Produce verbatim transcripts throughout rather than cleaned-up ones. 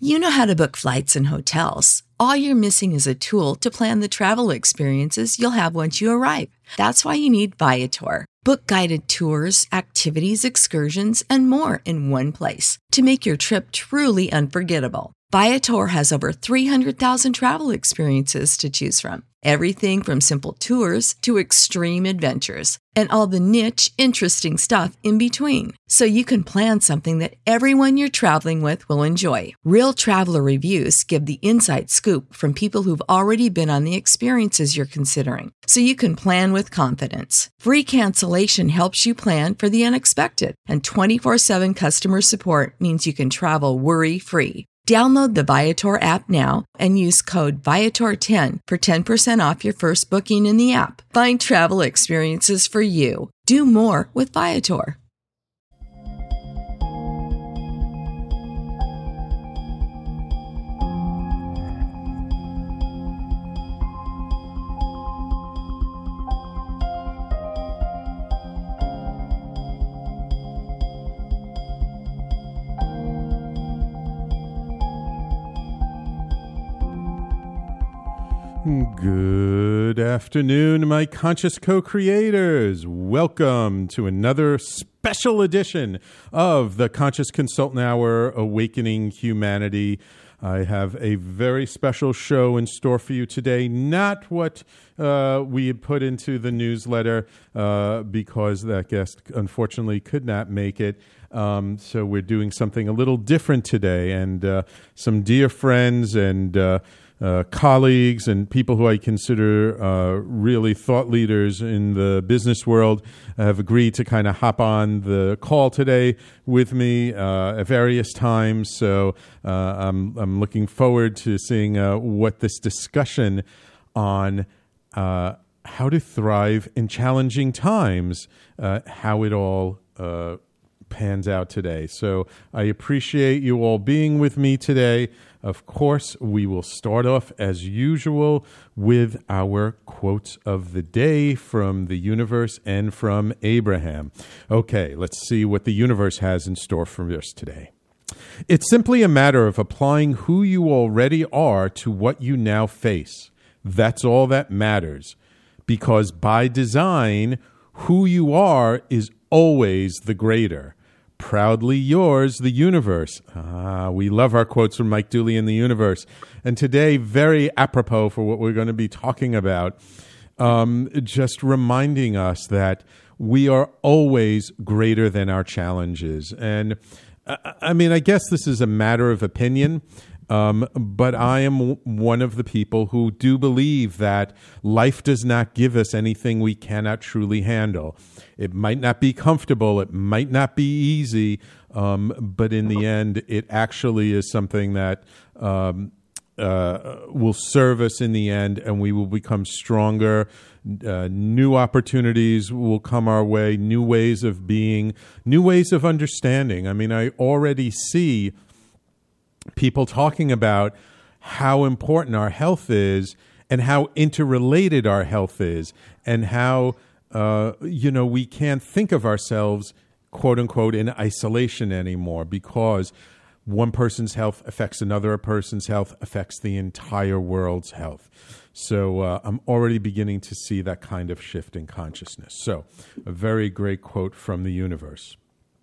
You know how to book flights and hotels. All you're missing is a tool to plan the travel experiences you'll have once you arrive. That's why you need Viator. Book guided tours, activities, excursions, and more in one place to make your trip truly unforgettable. Viator has over three hundred thousand travel experiences to choose from. Everything from simple tours to extreme adventures and all the niche, interesting stuff in between. So you can plan something that everyone you're traveling with will enjoy. Real traveler reviews give the inside scoop from people who've already been on the experiences you're considering. So you can plan with confidence. Free cancellation helps you plan for the unexpected. And twenty-four seven customer support means you can travel worry-free. Download the Viator app now and use code Viator ten for ten percent off your first booking in the app. Find travel experiences for you. Do more with Viator. Good afternoon, my conscious co-creators. Welcome to another special edition of the Conscious Consultant Hour, Awakening Humanity. I have a very special show in store for you today. Not what uh, we had put into the newsletter uh, because that guest unfortunately could not make it. Um, so we're doing something a little different today. And uh, some dear friends and uh, Uh, colleagues and people who I consider uh, really thought leaders in the business world have agreed to kind of hop on the call today with me uh, at various times. So uh, I'm I'm looking forward to seeing uh, what this discussion on uh, how to thrive in challenging times, uh, how it all uh, pans out today. So I appreciate you all being with me today. Of course, we will start off as usual with our quotes of the day from the universe and from Abraham. Okay, let's see what the universe has in store for us today. It's simply a matter of applying who you already are to what you now face. That's all that matters. Because by design, who you are is always the greater. Proudly yours, the universe. Ah, we love our quotes from Mike Dooley in the universe. And today, very apropos for what we're going to be talking about, um, just reminding us that we are always greater than our challenges. And uh, I mean, I guess this is a matter of opinion. Um, but I am w- one of the people who do believe that life does not give us anything we cannot truly handle. It might not be comfortable. It might not be easy. Um, but in the end, it actually is something that um, uh, will serve us in the end, and we will become stronger. Uh, new opportunities will come our way, new ways of being, new ways of understanding. I mean, I already see people talking about how important our health is and how interrelated our health is and how, uh, you know, we can't think of ourselves, quote unquote, in isolation anymore because one person's health affects another person's health, affects the entire world's health. So uh, I'm already beginning to see that kind of shift in consciousness. So a very great quote from the universe.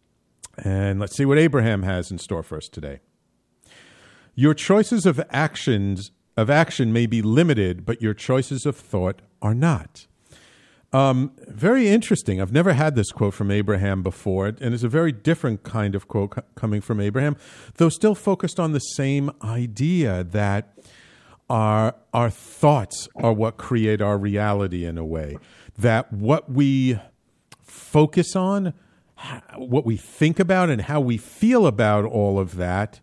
And let's see what Abraham has in store for us today. Your choices of actions of action may be limited, but your choices of thought are not. Um, very interesting. I've never had this quote from Abraham before, and it's a very different kind of quote co- coming from Abraham, though still focused on the same idea that our our thoughts are what create our reality in a way. That what we focus on, what we think about, and how we feel about all of that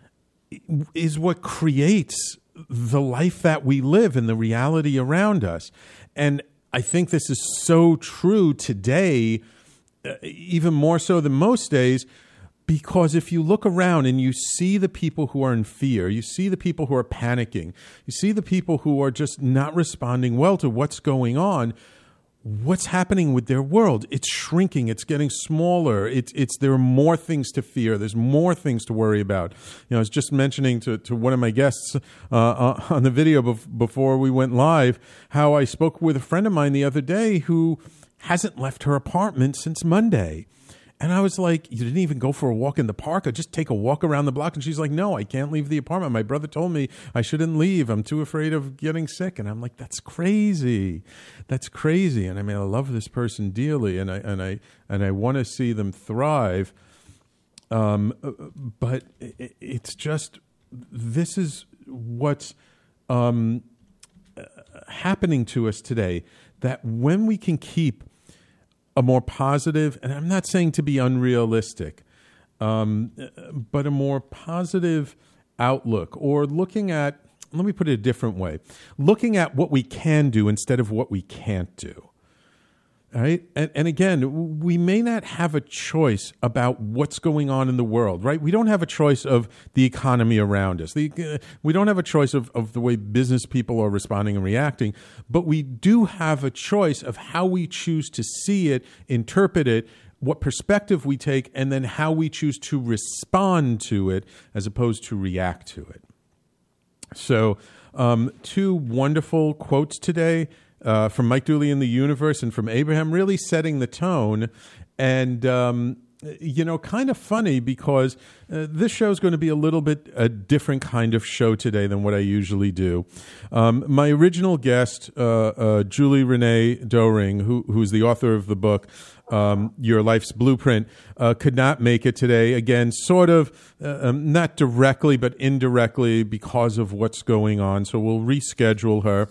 is what creates the life that we live and the reality around us. And I think this is so true today, uh, even more so than most days, because if you look around and you see the people who are in fear, you see the people who are panicking, you see the people who are just not responding well to what's going on, what's happening with their world? It's shrinking. It's getting smaller. It's it's there are more things to fear. There's more things to worry about. You know, I was just mentioning to, to one of my guests uh, uh, on the video bef- before we went live how I spoke with a friend of mine the other day who hasn't left her apartment since Monday. And I was like, you didn't even go for a walk in the park or just take a walk around the block? And she's like, no, I can't leave the apartment. My brother told me I shouldn't leave. I'm too afraid of getting sick. And I'm like, that's crazy. That's crazy. And I mean, I love this person dearly, and I and I and I want to see them thrive. Um, but it, it's just, this is what's um, happening to us today, that when we can keep a more positive, and I'm not saying to be unrealistic, um, but a more positive outlook, or looking at, let me put it a different way, looking at what we can do instead of what we can't do. All right. And, and again, we may not have a choice about what's going on in the world, right? We don't have a choice of the economy around us. The, uh, we don't have a choice of, of the way business people are responding and reacting, but we do have a choice of how we choose to see it, interpret it, what perspective we take, and then how we choose to respond to it as opposed to react to it. So, um, two wonderful quotes today. Uh, from Mike Dooley in the Universe and from Abraham, really setting the tone. And, um, you know, kind of funny because uh, this show is going to be a little bit a different kind of show today than what I usually do. Um, my original guest, uh, uh, Julie Renee Doering, who, who's the author of the book, um, Your Life's Blueprint, uh, could not make it today. Again, sort of, uh, um, not directly, but indirectly because of what's going on. So we'll reschedule her.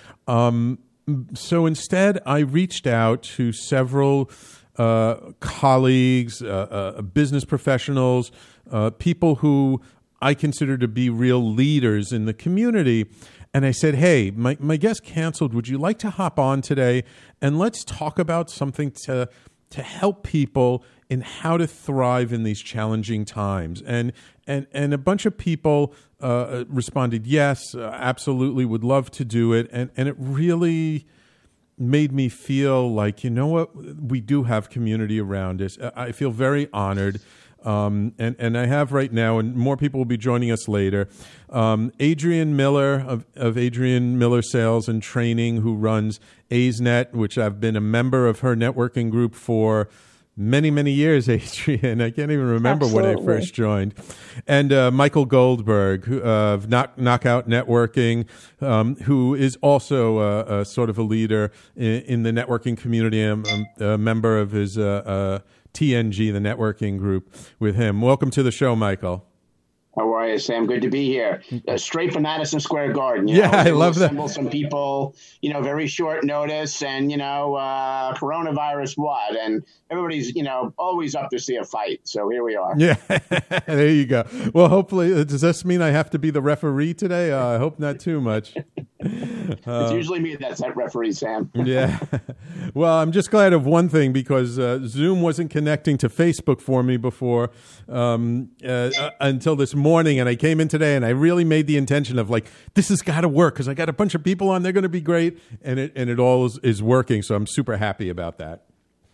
Um, So instead, I reached out to several uh, colleagues, uh, uh, business professionals, uh, people who I consider to be real leaders in the community. And I said, hey, my, my guest canceled. Would you like to hop on today? And let's talk about something to to help people in how to thrive in these challenging times. And and and a bunch of people uh, responded, yes, uh, absolutely, would love to do it. And and it really made me feel like, you know what, we do have community around us. I feel very honored. Um, and, and I have right now, and more people will be joining us later, um, Adrienne Miller of, of Adrienne Miller Sales and Training, who runs A's Net, which I've been a member of her networking group for many, many years, Adrienne. I can't even remember Absolutely. when I first joined. And uh, Michael Goldberg who, uh, of Knock, Knockout Networking, um, who is also uh, a, sort of a leader in, in the networking community. I'm, I'm a member of his uh, uh, T N G, the networking group, with him. Welcome to the show, Michael. How are you, Sam? Good to be here. Uh, straight from Madison Square Garden. You yeah, know, I love that. Assemble some people, you know, very short notice, and you know, uh, coronavirus what? And everybody's, you know, always up to see a fight. So here we are. Yeah, there you go. Well, hopefully, does this mean I have to be the referee today? Uh, I hope not too much. It's uh, usually me that's that referee, Sam. Yeah. Well, I'm just glad of one thing, because uh, Zoom wasn't connecting to Facebook for me before um, uh, uh, until this morning. And I came in today and I really made the intention of like, this has got to work because I got a bunch of people on. They're going to be great. And it, and it all is, is working. So I'm super happy about that.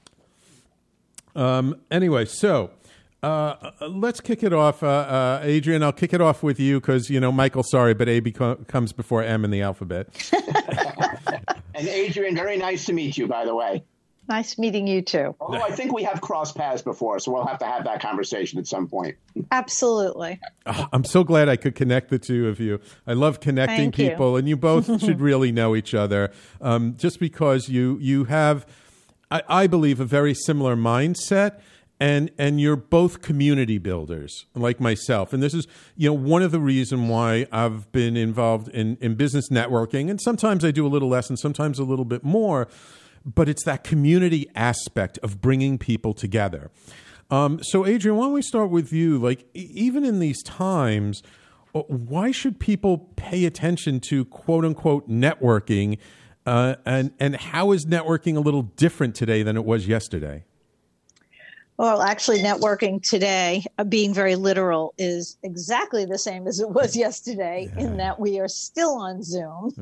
Um, anyway, so uh, let's kick it off. Uh, uh, Adrienne, I'll kick it off with you because, you know, Michael, sorry, but A beco- comes before M in the alphabet. And Adrienne, very nice to meet you, by the way. Nice meeting you too. Although I think we have crossed paths before, so we'll have to have that conversation at some point. Absolutely. Oh, I'm so glad I could connect the two of you. I love connecting Thank people, you. and you both should really know each other, um, just because you you have, I, I believe, a very similar mindset. And and you're both community builders like myself. And this is, you know, one of the reasons why I've been involved in, in business networking. And sometimes I do a little less and sometimes a little bit more. But it's that community aspect of bringing people together. Um, so, Adrienne, why don't we start with you? Like, even in these times, why should people pay attention to quote unquote networking? Uh, and, and how is networking a little different today than it was yesterday? Well, actually, networking today, uh, being very literal, is exactly the same as it was yesterday, yeah. in that we are still on Zoom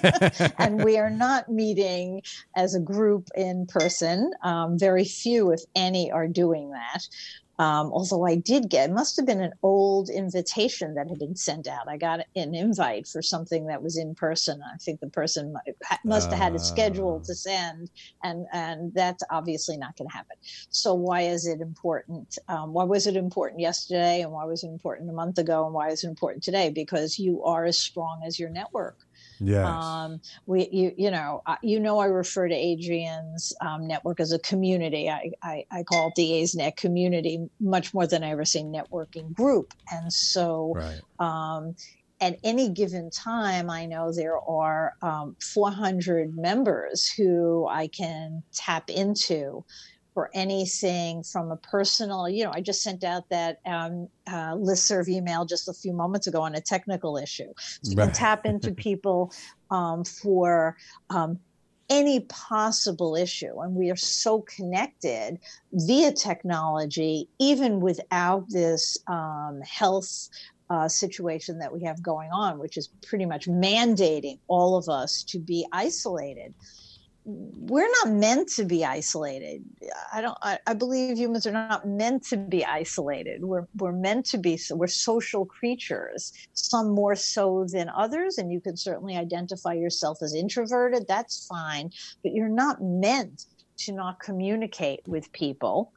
and we are not meeting as a group in person. Um, very few, if any, are doing that. Um, although I did get, it must have been an old invitation that had been sent out. I got an invite for something that was in person. I think the person might, must have had it scheduled to send, and, and that's obviously not going to happen. So why is it important? Um, why was it important yesterday, and why was it important a month ago, and why is it important today? Because you are as strong as your network. Yes. Um, we, you, you know, uh, you know, I refer to Adrian's um, network as a community. I, I, I call it the A's Net community much more than I ever say networking group. And so, right. um, at any given time, I know there are um, four hundred members who I can tap into for anything from a personal, you know, I just sent out that um, uh, listserv email just a few moments ago on a technical issue. So you right. can tap into people um, for um, any possible issue. And we are so connected via technology, even without this um, health uh, situation that we have going on, which is pretty much mandating all of us to be isolated. We're not meant to be isolated. I don't. I, I believe humans are not meant to be isolated. We're we're meant to be. We're social creatures. Some more so than others, and you can certainly identify yourself as introverted. That's fine, but you're not meant to not communicate with people.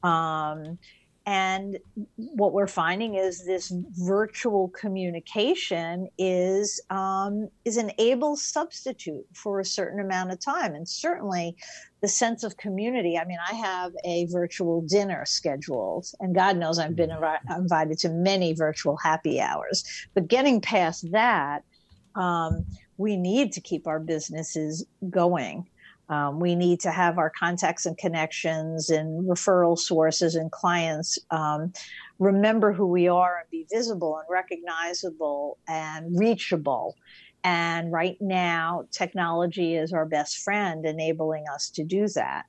Um, And what we're finding is this virtual communication is um, is an able substitute for a certain amount of time. And certainly the sense of community. I mean, I have a virtual dinner scheduled, and God knows I've been invi- invited to many virtual happy hours. But getting past that, um, we need to keep our businesses going. Um, we need to have our contacts and connections and referral sources and clients um, remember who we are and be visible and recognizable and reachable. And right now, technology is our best friend, enabling us to do that.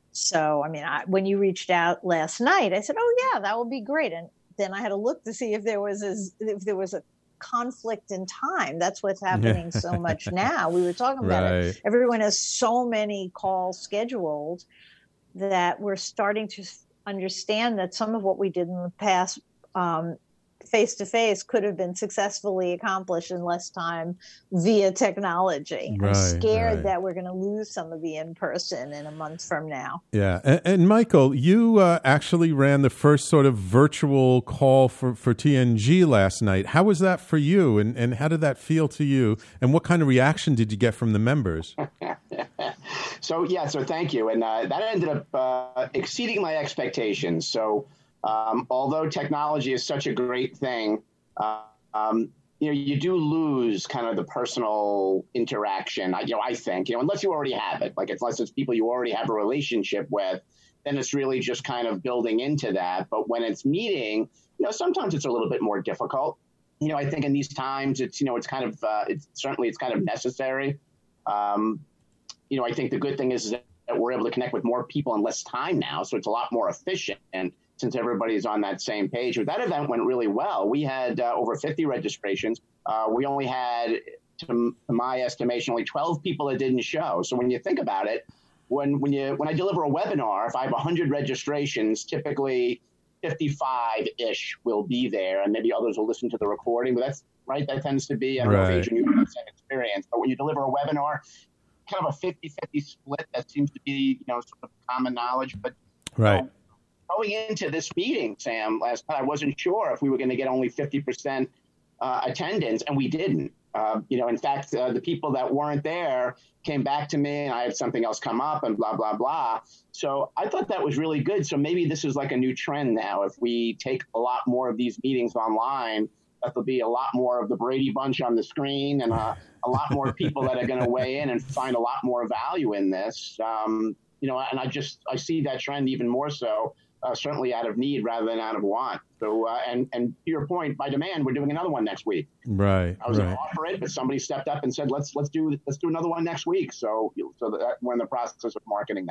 So, I mean, I, when you reached out last night, I said, "Oh yeah, that would be great." And then I had to look to see if there was a, if there was a conflict in time. That's what's happening so much now. We were talking about right. it. Everyone has so many calls scheduled that we're starting to understand that some of what we did in the past um, face-to-face could have been successfully accomplished in less time via technology. Right, I'm scared right. that we're going to lose some of the in-person in a month from now. Yeah. And, and Michael, you uh, actually ran the first sort of virtual call for, for T N G last night. How was that for you? And, and how did that feel to you? And what kind of reaction did you get from the members? So, yeah, so thank you. And uh, that ended up uh, exceeding my expectations. So, Um, although technology is such a great thing, uh, um, you know, you do lose kind of the personal interaction. I, you know, I think, you know, unless you already have it, like unless it's people you already have a relationship with, then it's really just kind of building into that. But when it's meeting, you know, sometimes it's a little bit more difficult. You know, I think in these times, it's, you know, it's kind of, uh, it's certainly it's kind of necessary. Um, you know, I think the good thing is that we're able to connect with more people in less time now, so it's a lot more efficient. And since everybody's on that same page. But that event went really well. We had uh, over fifty registrations. Uh, we only had, to my estimation, only twelve people that didn't show. So when you think about it, when when you when I deliver a webinar, if I have one hundred registrations, typically fifty-five-ish will be there, and maybe others will listen to the recording. But that's right. That tends to be, I don't right. know if Adrian, you have the same experience. But when you deliver a webinar, kind of a fifty-fifty split, that seems to be, you know, sort of common knowledge. But right. You know, going into this meeting, Sam, last night, I wasn't sure if we were going to get only fifty percent uh, attendance, and we didn't. Uh, you know, in fact, uh, the people that weren't there came back to me, and I had something else come up, and blah, blah, blah. So I thought that was really good. So maybe this is like a new trend now. If we take a lot more of these meetings online, that there'll be a lot more of the Brady Bunch on the screen, and uh, a lot more people that are going to weigh in and find a lot more value in this. Um, you know, and I just I see that trend even more so. Uh, certainly out of need rather than out of want. So, uh, and and to your point, by demand, we're doing another one next week. Right. I was right. going to offer it, but somebody stepped up and said, "Let's let's do let's do another one next week." So, so that we're in the process of marketing that.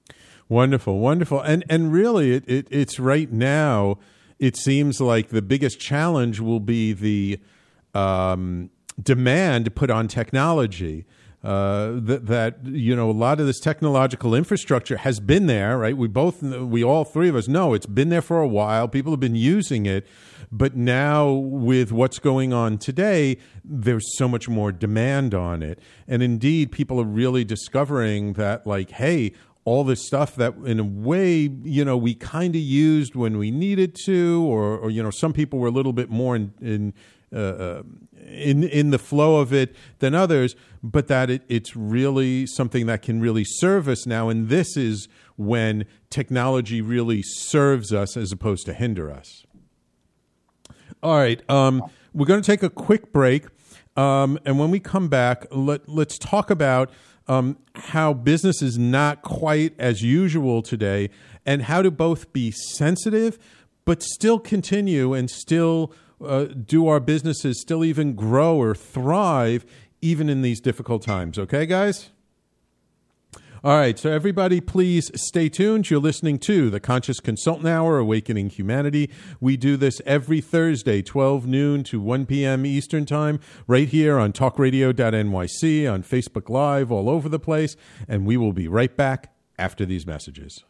Wonderful, wonderful. And and really, it, it it's right now, it seems like the biggest challenge will be the um, demand put on technology. Uh, that, that, you know, a lot of this technological infrastructure has been there, right? We both, we all three of us know it's been there for a while. People have been using it. But now with what's going on today, there's so much more demand on it. And indeed, people are really discovering that, like, hey, all this stuff that in a way, you know, we kind of used when we needed to, or, or, you know, some people were a little bit more in, in Uh, in in the flow of it than others, but that it, it's really something that can really serve us now. And this is when technology really serves us as opposed to hinder us. All right, um, we're going to take a quick break, um, and when we come back, let, let's talk about um, how business is not quite as usual today, and how to both be sensitive but still continue and still Uh, do our businesses still even grow or thrive even in these difficult times? Okay, guys? All right, so everybody please stay tuned. You're listening to the Conscious Consultant Hour, Awakening Humanity. We do this every Thursday, twelve noon to one p.m. Eastern Time, right here on talk radio dot N Y C, on Facebook Live, all over the place. And we will be right back after these messages.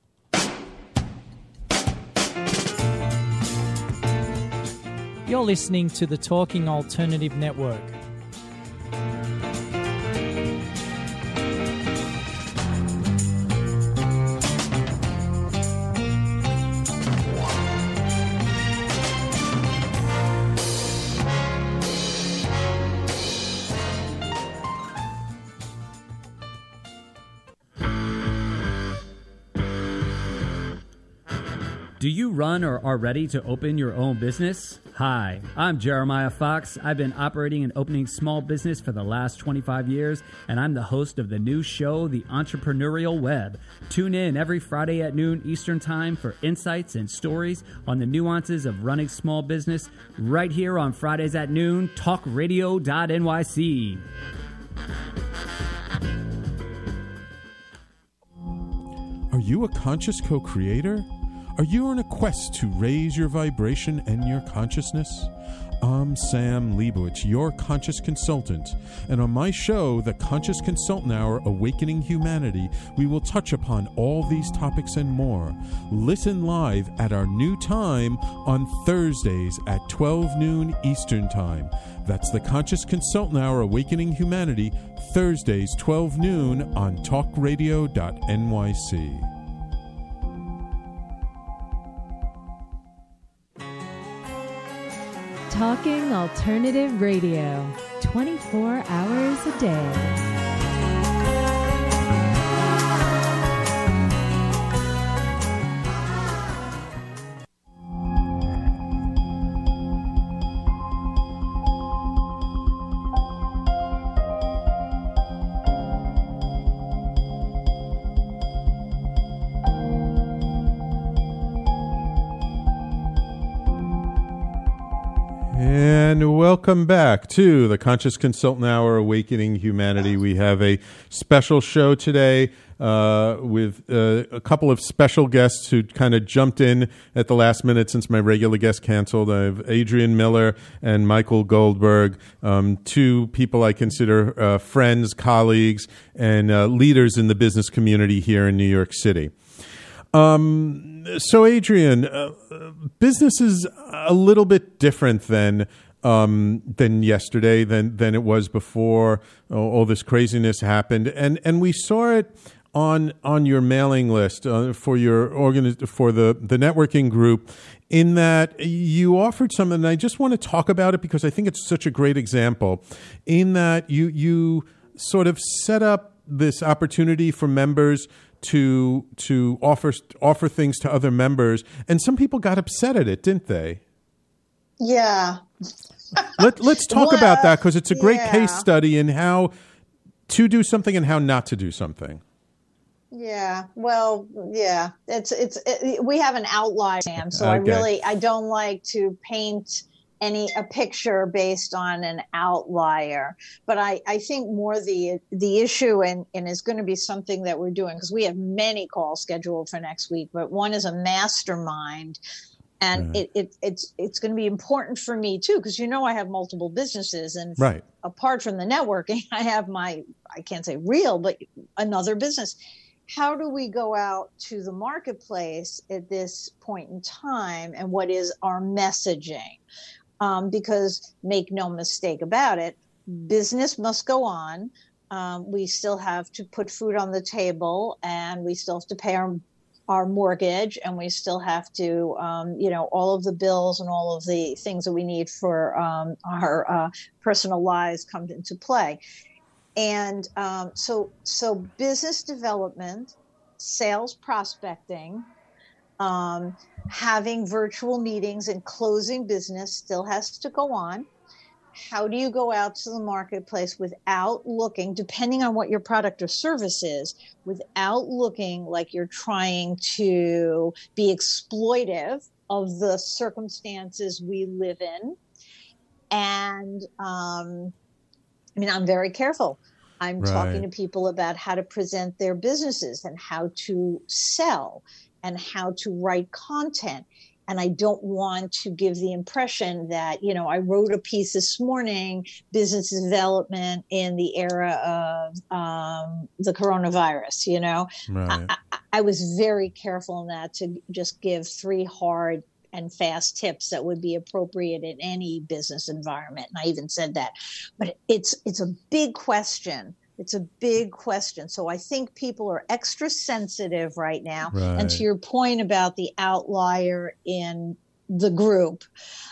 You're listening to the Talking Alternative Network. Do you run or are ready to open your own business? Hi, I'm Jeremiah Fox. I've been operating and opening small business for the last twenty-five years, and I'm the host of the new show, The Entrepreneurial Web. Tune in every Friday at noon Eastern Time for insights and stories on the nuances of running small business right here on Fridays at noon, talk radio dot N Y C. Are you a conscious co-creator? Are you on a quest to raise your vibration and your consciousness? I'm Sam Leibowitz, your conscious consultant, and on my show, The Conscious Consultant Hour, Awakening Humanity, we will touch upon all these topics and more. Listen live at our new time on Thursdays at twelve noon Eastern Time. That's The Conscious Consultant Hour, Awakening Humanity, Thursdays, twelve noon on talk radio dot N Y C. Talking Alternative Radio, twenty-four hours a day. And welcome back to the Conscious Consultant Hour, Awakening Humanity. We have a special show today uh, with uh, a couple of special guests who kind of jumped in at the last minute since my regular guest canceled. I have Adrian Miller and Michael Goldberg, um, two people I consider uh, friends, colleagues, and uh, leaders in the business community here in New York City. Um, so Adrian, uh, business is a little bit different than, um, than yesterday, than, than it was before all, all this craziness happened. And, and we saw it on, on your mailing list, uh, for your organi- for the, the networking group, in that you offered something, and I just want to talk about it because I think it's such a great example, in that you, you sort of set up this opportunity for members to to offer offer things to other members, and some people got upset at it, didn't they? Yeah. Let, let's talk well, about that, because it's a great yeah. case study in how to do something and how not to do something. Yeah. Well, yeah. It's it's it, we have an outline, Sam. So Okay. I really I don't like to paint any a picture based on an outlier. But I, I think more the the issue, and, and is going to be something that we're doing, because we have many calls scheduled for next week, but one is a mastermind. And yeah. it, it, it's it's going to be important for me, too, because, you know, I have multiple businesses. And right. apart from the networking, I have my, I can't say real, but another business. How do we go out to the marketplace at this point in time? And what is our messaging? Um, because make no mistake about it, business must go on. Um, we still have to put food on the table, and we still have to pay our our mortgage, and we still have to, um, you know, all of the bills and all of the things that we need for um, our uh, personal lives come into play. And um, so, so business development, sales prospecting, um, having virtual meetings and closing business still has to go on. How do you go out to the marketplace without looking, depending on what your product or service is, without looking like you're trying to be exploitive of the circumstances we live in? And, um, I mean, I'm very careful. I'm right. talking to people about how to present their businesses and how to sell and how to write content. And I don't want to give the impression that, you know, I wrote a piece this morning, business development in the era of um, the coronavirus, you know. Right. I, I, I was very careful in that, to just give three hard and fast tips that would be appropriate in any business environment. And I even said that. But it's it's a big question. It's a big question. So I think people are extra sensitive right now. Right. And to your point about the outlier in the group,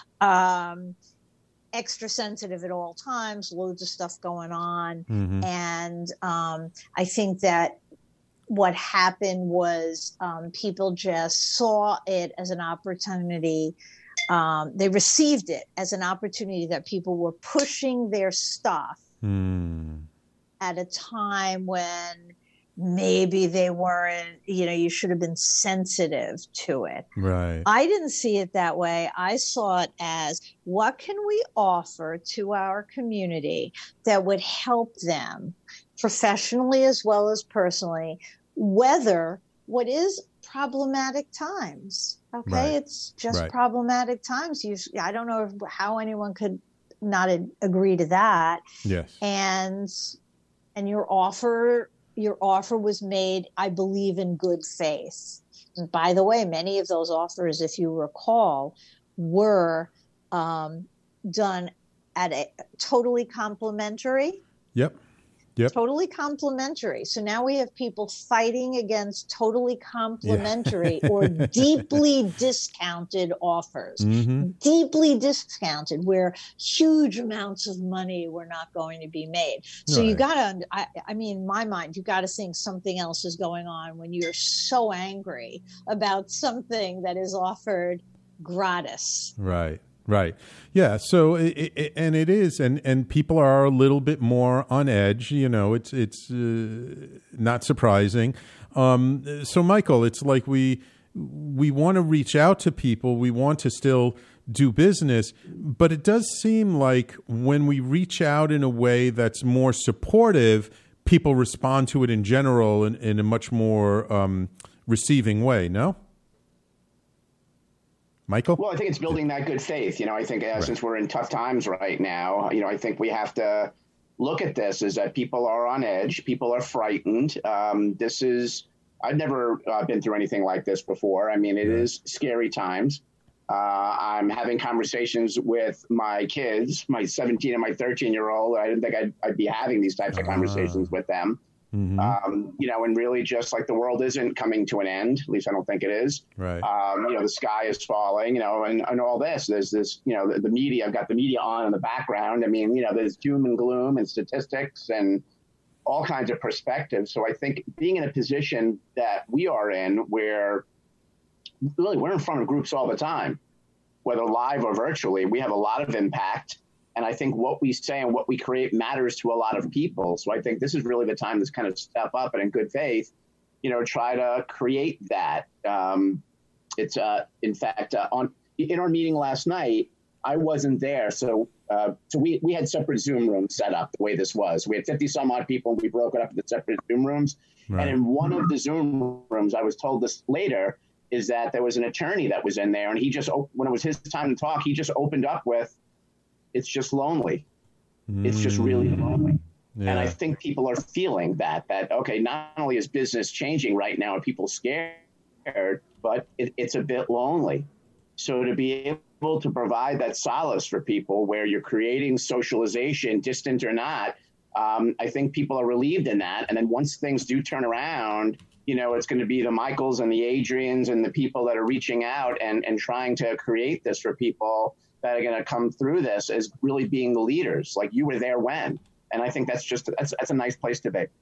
um, extra sensitive at all times, loads of stuff going on. Mm-hmm. And um, I think that what happened was um, people just saw it as an opportunity. Um, they received it as an opportunity that people were pushing their stuff. Mm. At a time when maybe they weren't, you know, you should have been sensitive to it. Right. I didn't see it that way. I saw it as, what can we offer to our community that would help them professionally as well as personally weather what is problematic times. Okay. Right. It's just right. problematic times. You, I don't know if, how anyone could not a, agree to that. Yes. And, And your offer, your offer was made, I believe, in good faith. And by the way, many of those offers, if you recall, were um, done at a totally complimentary. Yep. Yep. Totally complimentary. So now we have people fighting against totally complimentary yeah. or deeply discounted offers. Mm-hmm. Deeply discounted, where huge amounts of money were not going to be made. So right. you got to, I, I mean, in my mind, you got to think something else is going on when you're so angry about something that is offered gratis. Right. Right. Yeah. So, it, it, and it is, and, and people are a little bit more on edge. You know, it's it's uh, not surprising. Um, so, Michael, it's like we we want to reach out to people. We want to still do business, but it does seem like when we reach out in a way that's more supportive, people respond to it in general in, in a much more um, receiving way. No? Michael? Well, I think it's building that good faith. You know, I think uh, right. since we're in tough times right now, you know, I think we have to look at this as that people are on edge. People are frightened. Um, this is, I've never uh, been through anything like this before. I mean, it yeah. is scary times. Uh, I'm having conversations with my kids, my seventeen and my thirteen year old. I didn't think I'd, I'd be having these types of conversations uh. with them. Mm-hmm. Um, you know, and really just like the world isn't coming to an end, at least I don't think it is. Right. Um, you know, the sky is falling, you know, and, and all this, there's this, you know, the, the media, I've got the media on in the background. I mean, you know, there's doom and gloom and statistics and all kinds of perspectives. So I think being in a position that we are in where really we're in front of groups all the time, whether live or virtually, we have a lot of impact. And I think what we say and what we create matters to a lot of people. So I think this is really the time to kind of step up and in good faith, you know, try to create that. Um, it's, uh, in fact, uh, on in our meeting last night, I wasn't there. So uh, so we, we had separate Zoom rooms set up the way this was. We had fifty some odd people, and we broke it up into separate Zoom rooms. Right. And in one of the Zoom rooms, I was told this later, is that there was an attorney that was in there, and he just, when it was his time to talk, he just opened up with, it's just lonely. Mm. It's just really lonely. Yeah. And I think people are feeling that, that, okay, not only is business changing right now and people scared, but it, it's a bit lonely. So to be able to provide that solace for people where you're creating socialization, distant or not, um, I think people are relieved in that. And then once things do turn around, you know, it's going to be the Michaels and the Adrians and the people that are reaching out and, and trying to create this for people that are going to come through this as really being the leaders. Like, you were there when. And I think that's just, that's, that's a nice place to be.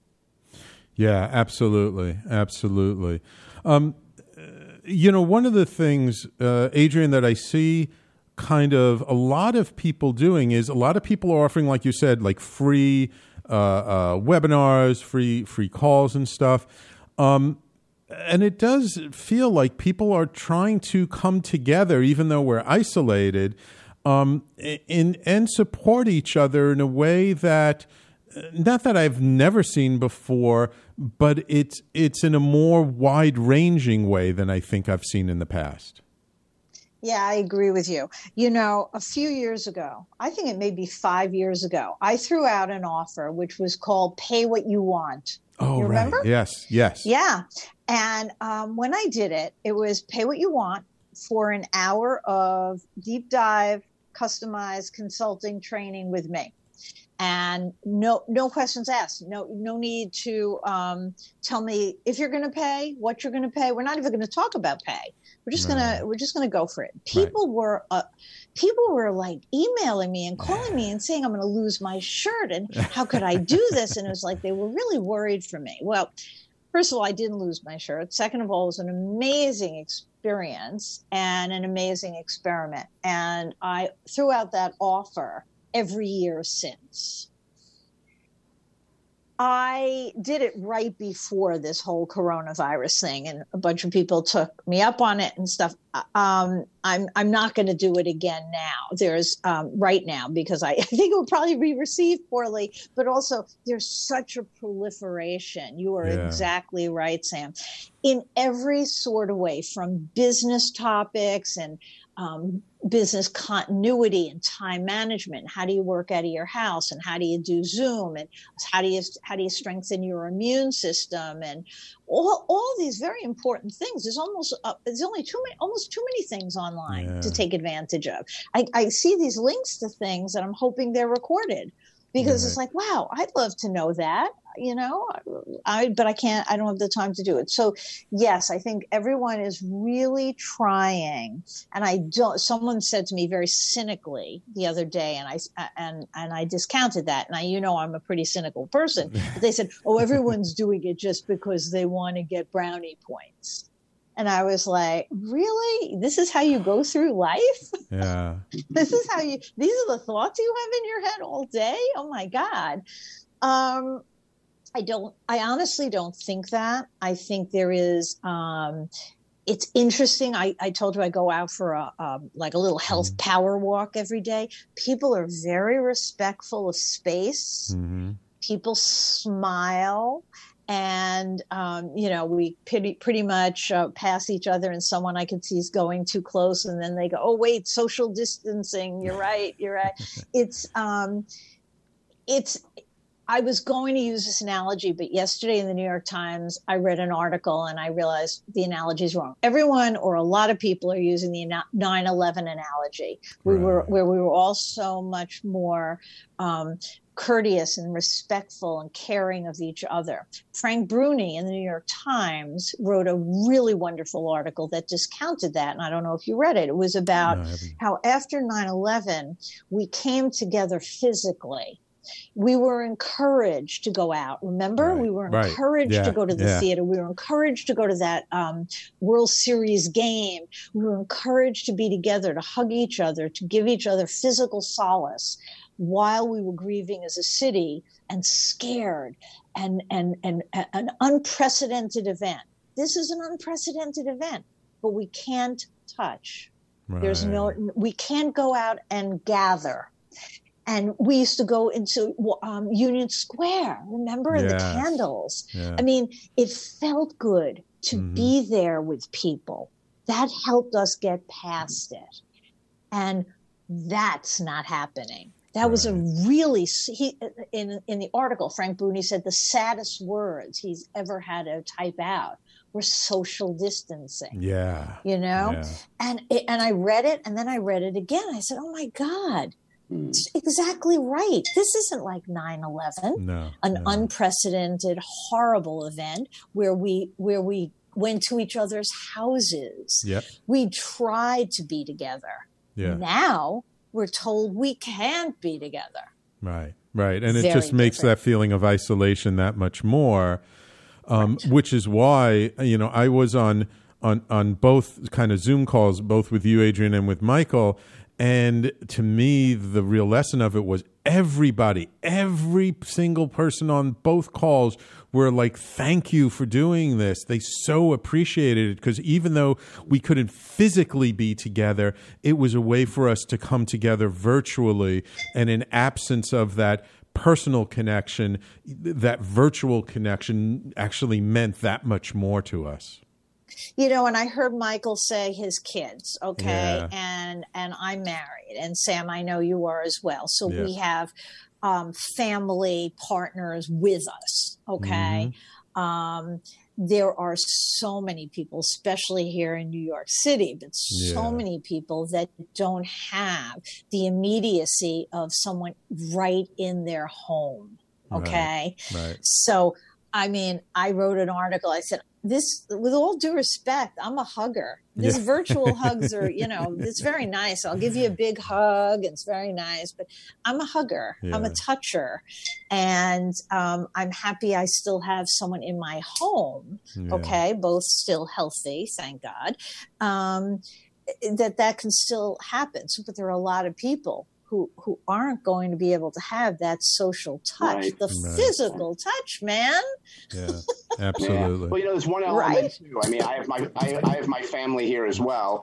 Yeah, absolutely. Absolutely. Um, you know, one of the things, uh, Adrian, that I see kind of a lot of people doing is a lot of people are offering, like you said, like free uh, uh, webinars, free free calls and stuff. Um, and it does feel like people are trying to come together, even though we're isolated, um, in, and support each other in a way that, not that I've never seen before, but it's it's in a more wide-ranging way than I think I've seen in the past. Yeah, I agree with you. You know, a few years ago, I think it may be five years ago, I threw out an offer which was called Pay What You Want. Oh, you remember? Right. Yes, yes. Yeah. And um, when I did it, it was Pay What You Want for an hour of deep dive, customized consulting training with me. And no, no questions asked. No, no need to um, tell me if you're going to pay, what you're going to pay. We're not even going to talk about pay. We're just right. gonna, we're just going to go for it. People right. were, uh, people were like emailing me and calling me and saying I'm going to lose my shirt and how could I do this? And it was like they were really worried for me. Well, first of all, I didn't lose my shirt. Second of all, it was an amazing experience and an amazing experiment. And I threw out that offer every year since. I did it right before this whole coronavirus thing, and a bunch of people took me up on it and stuff. Um, I'm I'm not going to do it again now. There's um, right now because I, I think it will probably be received poorly, but also there's such a proliferation. You are yeah. exactly right, Sam. In every sort of way, from business topics and um, business continuity and time management. How do you work out of your house, and how do you do Zoom, and how do you how do you strengthen your immune system, and all all these very important things. There's almost uh, there's only too many almost too many things online yeah. to take advantage of. I, I see these links to things and I'm hoping they're recorded because right. it's like, wow, I'd love to know that. You know, I, but I can't, I don't have the time to do it. So yes, I think everyone is really trying. And I don't, someone said to me very cynically the other day, and I, and, and I discounted that. Now, you know, I'm a pretty cynical person, but they said, oh, everyone's doing it just because they want to get brownie points. And I was like, really? This is how you go through life? Yeah. This is how you, these are the thoughts you have in your head all day? Oh my God. Um, I don't, I honestly don't think that. I think there is, um, it's interesting. I, I told you I go out for a, um, like a little health mm-hmm. power walk every day. People are very respectful of space. Mm-hmm. People smile. And, um, you know, we pretty, pretty much uh, pass each other, and someone I can see is going too close. And then they go, oh, wait, social distancing. You're right. You're right. It's, um, it's, I was going to use this analogy, but yesterday in the New York Times, I read an article and I realized the analogy is wrong. Everyone or a lot of people are using the nine eleven analogy. We right. were where we were all so much more um, courteous and respectful and caring of each other. Frank Bruni in the New York Times wrote a really wonderful article that discounted that, and I don't know if you read it. It was about no, how after nine eleven, we came together physically. We were encouraged to go out. Remember, right, we were encouraged right. yeah, to go to the yeah. theater. We were encouraged to go to that um, World Series game. We were encouraged to be together, to hug each other, to give each other physical solace while we were grieving as a city and scared and, and, and, and an unprecedented event. This is an unprecedented event, but we can't touch. Right. There's no, we can't go out and gather. And we used to go into um, Union Square, remember? Yes. The candles. Yeah. I mean, it felt good to Mm-hmm. be there with people. That helped us get past it. And that's not happening. That Right. was a really, he, in, in the article, Frank Boone, he said the saddest words he's ever had to type out were social distancing. Yeah. You know? Yeah. And, it, and I read it, and then I read it again. I said, oh my God. It's exactly right. This isn't like nine eleven, No, an no. unprecedented, horrible event where we where we went to each other's houses. Yep. We tried to be together. Yeah. Now we're told we can't be together. Right, right. And it Very just makes different. that feeling of isolation that much more, um, right. which is why, you know, I was on, on, on both kind of Zoom calls, both with you, Adrian, and with Michael. And to me, the real lesson of it was everybody, every single person on both calls were like, thank you for doing this. They so appreciated it because even though we couldn't physically be together, it was a way for us to come together virtually. And in absence of that personal connection, that virtual connection actually meant that much more to us. You know, and I heard Michael say his kids, okay, Yeah. and and I'm married, and Sam, I know you are as well. So Yeah. we have um, family partners with us, okay. Mm-hmm. Um, there are so many people, especially here in New York City, but so Yeah. many people that don't have the immediacy of someone right in their home, okay. Right. So, I mean, I wrote an article. I said, this, with all due respect, I'm a hugger. These Yeah. virtual hugs are, you know, it's very nice. I'll give you a big hug. It's very nice, but I'm a hugger. I'm a Yeah. toucher. And um, I'm happy I still have someone in my home. Yeah. Okay. Both still healthy, thank God. Um, that that can still happen. So, but there are a lot of people who who aren't going to be able to have that social touch, Right. the Right. physical touch, man. Yeah, Yeah. absolutely. Well, you know, there's one element Right? too. I mean, I have my I, I have my family here as well.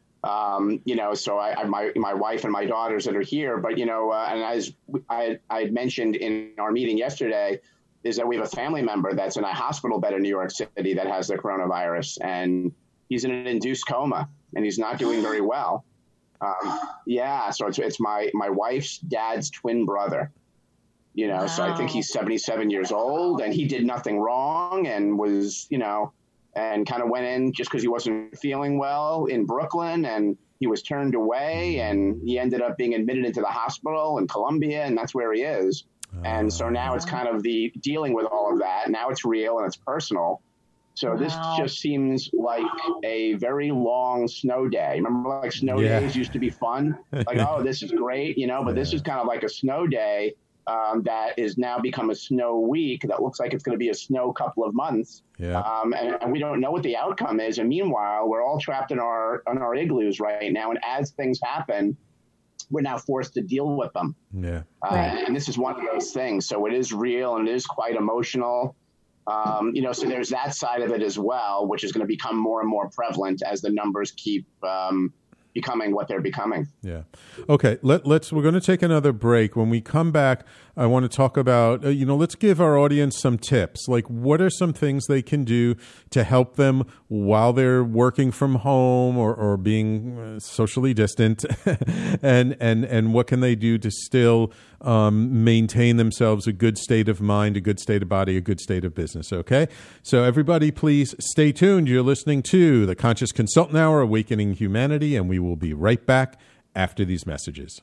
Um, you know, so I, I my my wife and my daughters that are here. But you know, uh, and as I I had mentioned in our meeting yesterday, is that we have a family member that's in a hospital bed in New York City that has the coronavirus, and he's in an induced coma, and he's not doing very well. Um, yeah, so it's it's my my wife's dad's twin brother. You know, so I think Wow. he's seventy-seven years old, and he did nothing wrong, and was, you know, and kind of went in just because he wasn't feeling well in Brooklyn, and he was turned away, and he ended up being admitted into the hospital in Columbia, and that's where he is. And so now it's kind of the dealing with all of that. Now it's real and it's personal. So this Wow. just seems like a very long snow day. Remember, like snow Yeah. days used to be fun. Like, oh, this is great, you know. But this Yeah. is kind of like a snow day um, that is now become a snow week. That looks like it's going to be a snow couple of months. Yeah. Um, and, and we don't know what the outcome is. And meanwhile, we're all trapped in our in our igloos right now. And as things happen, we're now forced to deal with them. Yeah. Uh, Right. And this is one of those things. So it is real and it is quite emotional. Um, you know, so there's that side of it as well, which is going to become more and more prevalent as the numbers keep um, becoming what they're becoming. Yeah. Okay. Let, let's, we're going to take another break. When we come back, I want to talk about, uh, you know, let's give our audience some tips. Like, what are some things they can do to help them while they're working from home or, or being uh, socially distant? and, and, and what can they do to still um, maintain themselves a good state of mind, a good state of body, a good state of business? Okay. So everybody, please stay tuned. You're listening to the Conscious Consultant Hour, Awakening Humanity, and we will be right back after these messages.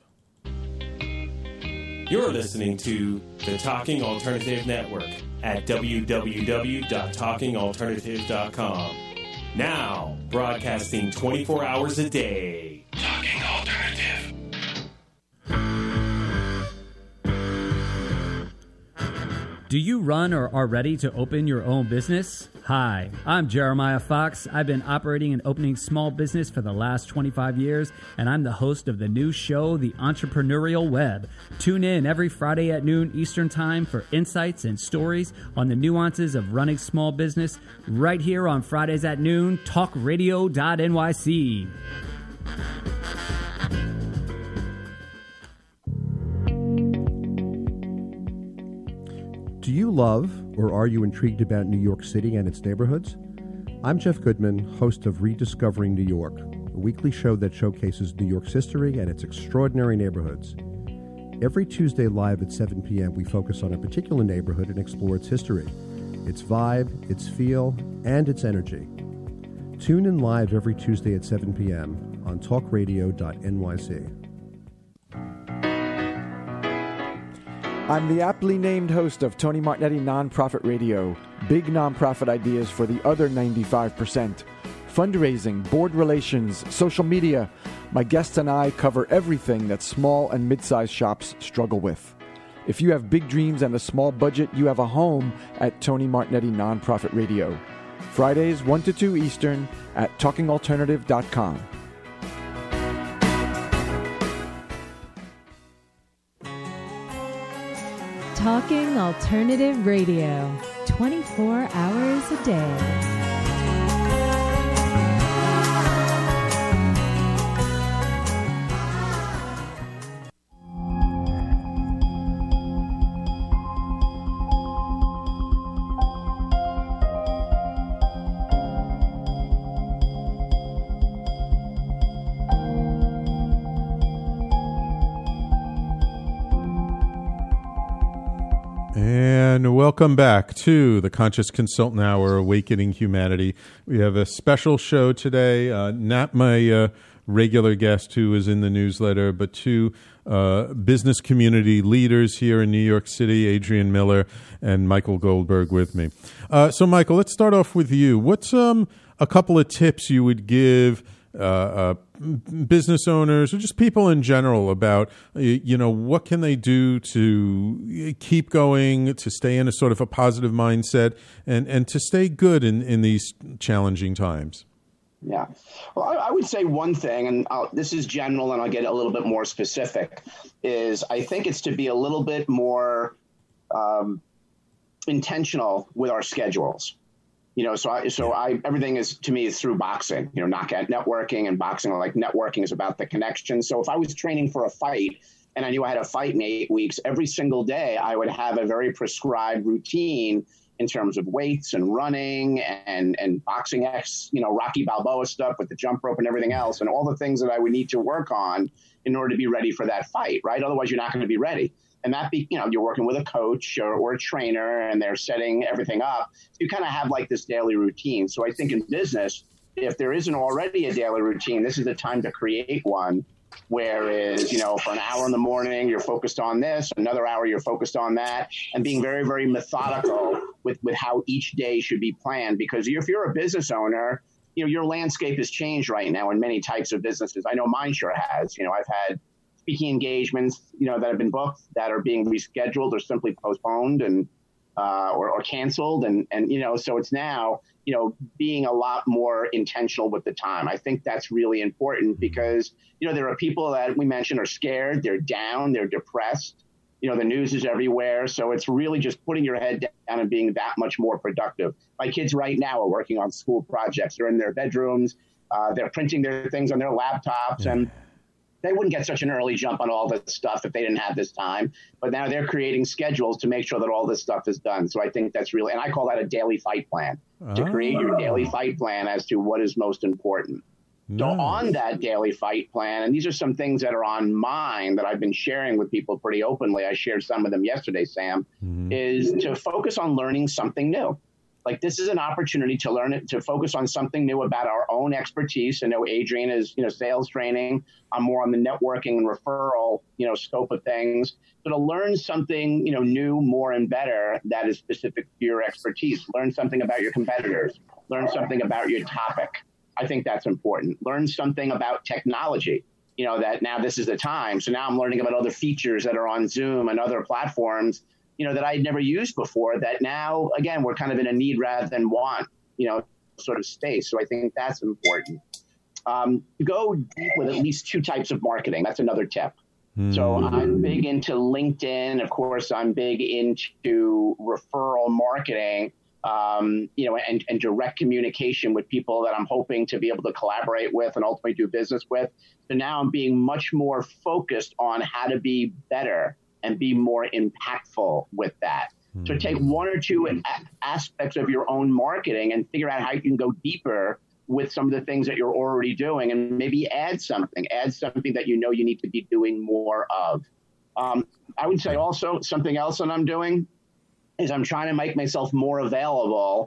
You're listening to the Talking Alternative Network at w w w dot talking alternative dot com. Now, broadcasting twenty-four hours a day. Talking Alternative. Do you run or are ready to open your own business? Hi, I'm Jeremiah Fox. I've been operating and opening small business for the last twenty-five years, and I'm the host of the new show, The Entrepreneurial Web. Tune in every Friday at noon Eastern Time for insights and stories on the nuances of running small business right here on Fridays at noon, talk radio dot n y c. Do you love or are you intrigued about New York City and its neighborhoods? I'm Jeff Goodman, host of Rediscovering New York, a weekly show that showcases New York's history and its extraordinary neighborhoods. Every Tuesday live at seven p.m., we focus on a particular neighborhood and explore its history, its vibe, its feel, and its energy. Tune in live every Tuesday at seven p.m. on talk radio dot n y c. I'm the aptly named host of Tony Martignetti Nonprofit Radio. Big nonprofit ideas for the other ninety-five percent. Fundraising, board relations, social media. My guests and I cover everything that small and mid-sized shops struggle with. If you have big dreams and a small budget, you have a home at Tony Martignetti Nonprofit Radio. Fridays, one to two Eastern at talking alternative dot com. Talking Alternative Radio, twenty-four hours a day. And welcome back to the Conscious Consultant Hour, Awakening Humanity. We have a special show today, uh, not my uh, regular guest who is in the newsletter, but two uh, business community leaders here in New York City, Adrian Miller and Michael Goldberg with me. Uh, so, Michael, let's start off with you. What's um, a couple of tips you would give Uh, uh, business owners or just people in general about, you know, what can they do to keep going, to stay in a sort of a positive mindset and, and to stay good in, in these challenging times? Yeah. Well, I, I would say one thing, and I'll, this is general and I'll get a little bit more specific, is I think it's to be a little bit more um, intentional with our schedules. You know, so I, so I, everything is, to me, is through boxing, you know, knockout networking and boxing, like networking is about the connection. So if I was training for a fight and I knew I had a fight in eight weeks, every single day I would have a very prescribed routine in terms of weights and running and, and boxing X, you know, Rocky Balboa stuff with the jump rope and everything else and all the things that I would need to work on in order to be ready for that fight, right? Otherwise, you're not going to be ready. And that be, you know, you're working with a coach or, or a trainer and they're setting everything up. So you kind of have like this daily routine. So I think in business, if there isn't already a daily routine, this is the time to create one. Whereas, you know, for an hour in the morning, you're focused on this, another hour, you're focused on that, and being very, very methodical with, with how each day should be planned. Because if you're a business owner, you know, your landscape has changed right now in many types of businesses. I know mine sure has. You know, I've had speaking engagements, you know, that have been booked that are being rescheduled or simply postponed and uh, or, or canceled. And, and, you know, so it's now, you know, being a lot more intentional with the time. I think that's really important because, you know, there are people that we mentioned are scared, they're down, they're depressed. You know, the news is everywhere. So it's really just putting your head down and being that much more productive. My kids right now are working on school projects. They're in their bedrooms. Uh, they're printing their things on their laptops. And they wouldn't get such an early jump on all this stuff if they didn't have this time. But now they're creating schedules to make sure that all this stuff is done. So I think that's really, and I call that a daily fight plan, oh. to create your daily fight plan as to what is most important. Nice. So on that daily fight plan, and these are some things that are on mine that I've been sharing with people pretty openly. I shared some of them yesterday, Sam, mm-hmm. is to focus on learning something new. Like this is an opportunity to learn it, to focus on something new about our own expertise. I know Adrian is, you know, sales training. I'm more on the networking and referral, you know, scope of things. So to learn something, you know, new, more and better that is specific to your expertise. Learn something about your competitors. Learn something about your topic. I think that's important. Learn something about technology. You know, that now this is the time. So now I'm learning about other features that are on Zoom and other platforms, you know, that I'd never used before that now, again, we're kind of in a need rather than want, you know, sort of space. So I think that's important. Um, to go deep with at least two types of marketing, that's another tip. Mm. So I'm big into LinkedIn. Of course, I'm big into referral marketing, um, you know, and, and direct communication with people that I'm hoping to be able to collaborate with and ultimately do business with. So now I'm being much more focused on how to be better and be more impactful with that. Mm-hmm. So take one or two a- aspects of your own marketing and figure out how you can go deeper with some of the things that you're already doing, and maybe add something, add something that you know you need to be doing more of. Um, I would say also something else that I'm doing is I'm trying to make myself more available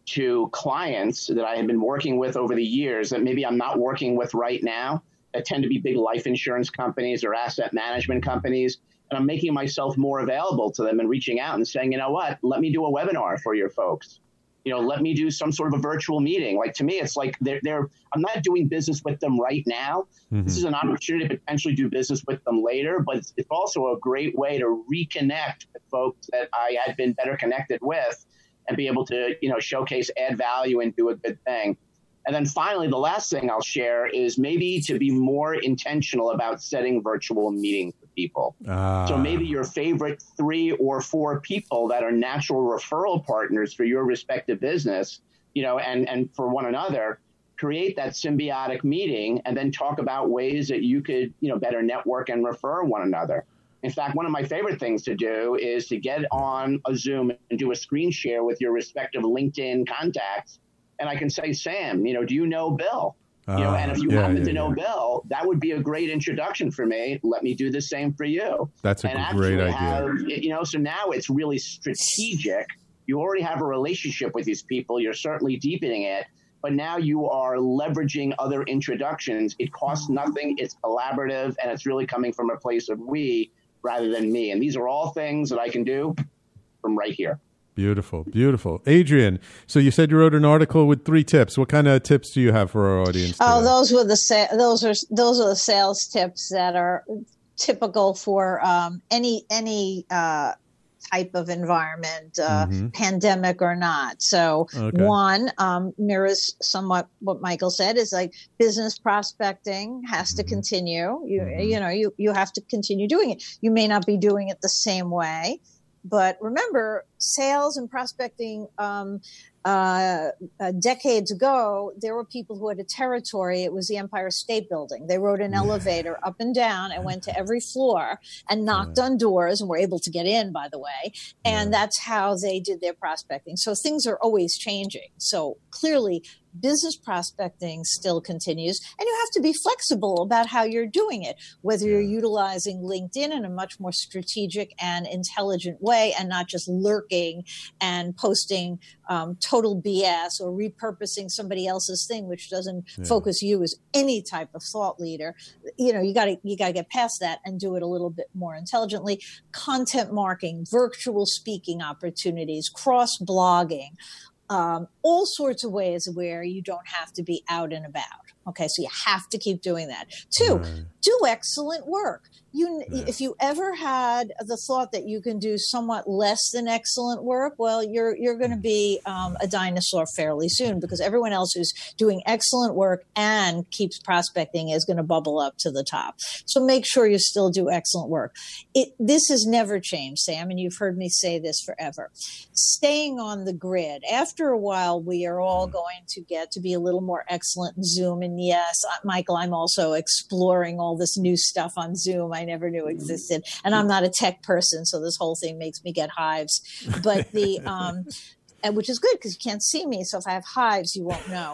to clients that I have been working with over the years that maybe I'm not working with right now, that tend to be big life insurance companies or asset management companies. And I'm making myself more available to them and reaching out and saying, you know what, let me do a webinar for your folks. You know, let me do some sort of a virtual meeting. Like, to me, it's like they're, they're I'm not doing business with them right now. Mm-hmm. This is an opportunity to potentially do business with them later, but it's, it's also a great way to reconnect with folks that I had been better connected with and be able to, you know, showcase, add value, and do a good thing. And then finally, the last thing I'll share is maybe to be more intentional about setting virtual meetings with people. Ah. So maybe your favorite three or four people that are natural referral partners for your respective business, you know, and, and for one another, create that symbiotic meeting and then talk about ways that you could, you know, better network and refer one another. In fact, one of my favorite things to do is to get on a Zoom and do a screen share with your respective LinkedIn contacts. And I can say, Sam, you know, do you know Bill? Uh, you know, and if you yeah, happen yeah, to know yeah. Bill, that would be a great introduction for me. Let me do the same for you. That's a and great idea. Have, you know, so now it's really strategic. You already have a relationship with these people. You're certainly deepening it. But now you are leveraging other introductions. It costs nothing. It's collaborative. And it's really coming from a place of we rather than me. And these are all things that I can do from right here. Beautiful, beautiful. Adrian, so you said you wrote an article with three tips. What kind of tips do you have for our audience today? Oh, those were the sa- those are those are the sales tips that are typical for um, any any uh, type of environment, uh, mm-hmm. pandemic or not. So okay. one um, mirrors somewhat what Michael said, is like business prospecting has mm-hmm. to continue. You mm-hmm. you know you you have to continue doing it. You may not be doing it the same way. But remember, sales and prospecting um, uh, uh, decades ago, there were people who had a territory. It was the Empire State Building. They rode an elevator up and down and went to every floor and knocked on doors and were able to get in, by the way. And that's how they did their prospecting. So things are always changing. So clearly, business prospecting still continues, and you have to be flexible about how you're doing it, whether you're utilizing LinkedIn in a much more strategic and intelligent way and not just lurking and posting um, total B S or repurposing somebody else's thing, which doesn't yeah. focus you as any type of thought leader. You know, you got to you got to get past that and do it a little bit more intelligently. Content marketing, virtual speaking opportunities, cross blogging. Um, all sorts of ways where you don't have to be out and about. Okay, so you have to keep doing that. Two, right. do excellent work. You, yeah. If you ever had the thought that you can do somewhat less than excellent work, well, you're you're going to be um, a dinosaur fairly soon, because everyone else who's doing excellent work and keeps prospecting is going to bubble up to the top. So make sure you still do excellent work. It, this has never changed, Sam, and you've heard me say this forever. Staying on the grid. After a while, we are all going to get to be a little more excellent in Zoom. And yes, Michael, I'm also exploring all this new stuff on Zoom I never knew existed. And I'm not a tech person, so this whole thing makes me get hives. But the um, and which is good because you can't see me. So if I have hives, you won't know.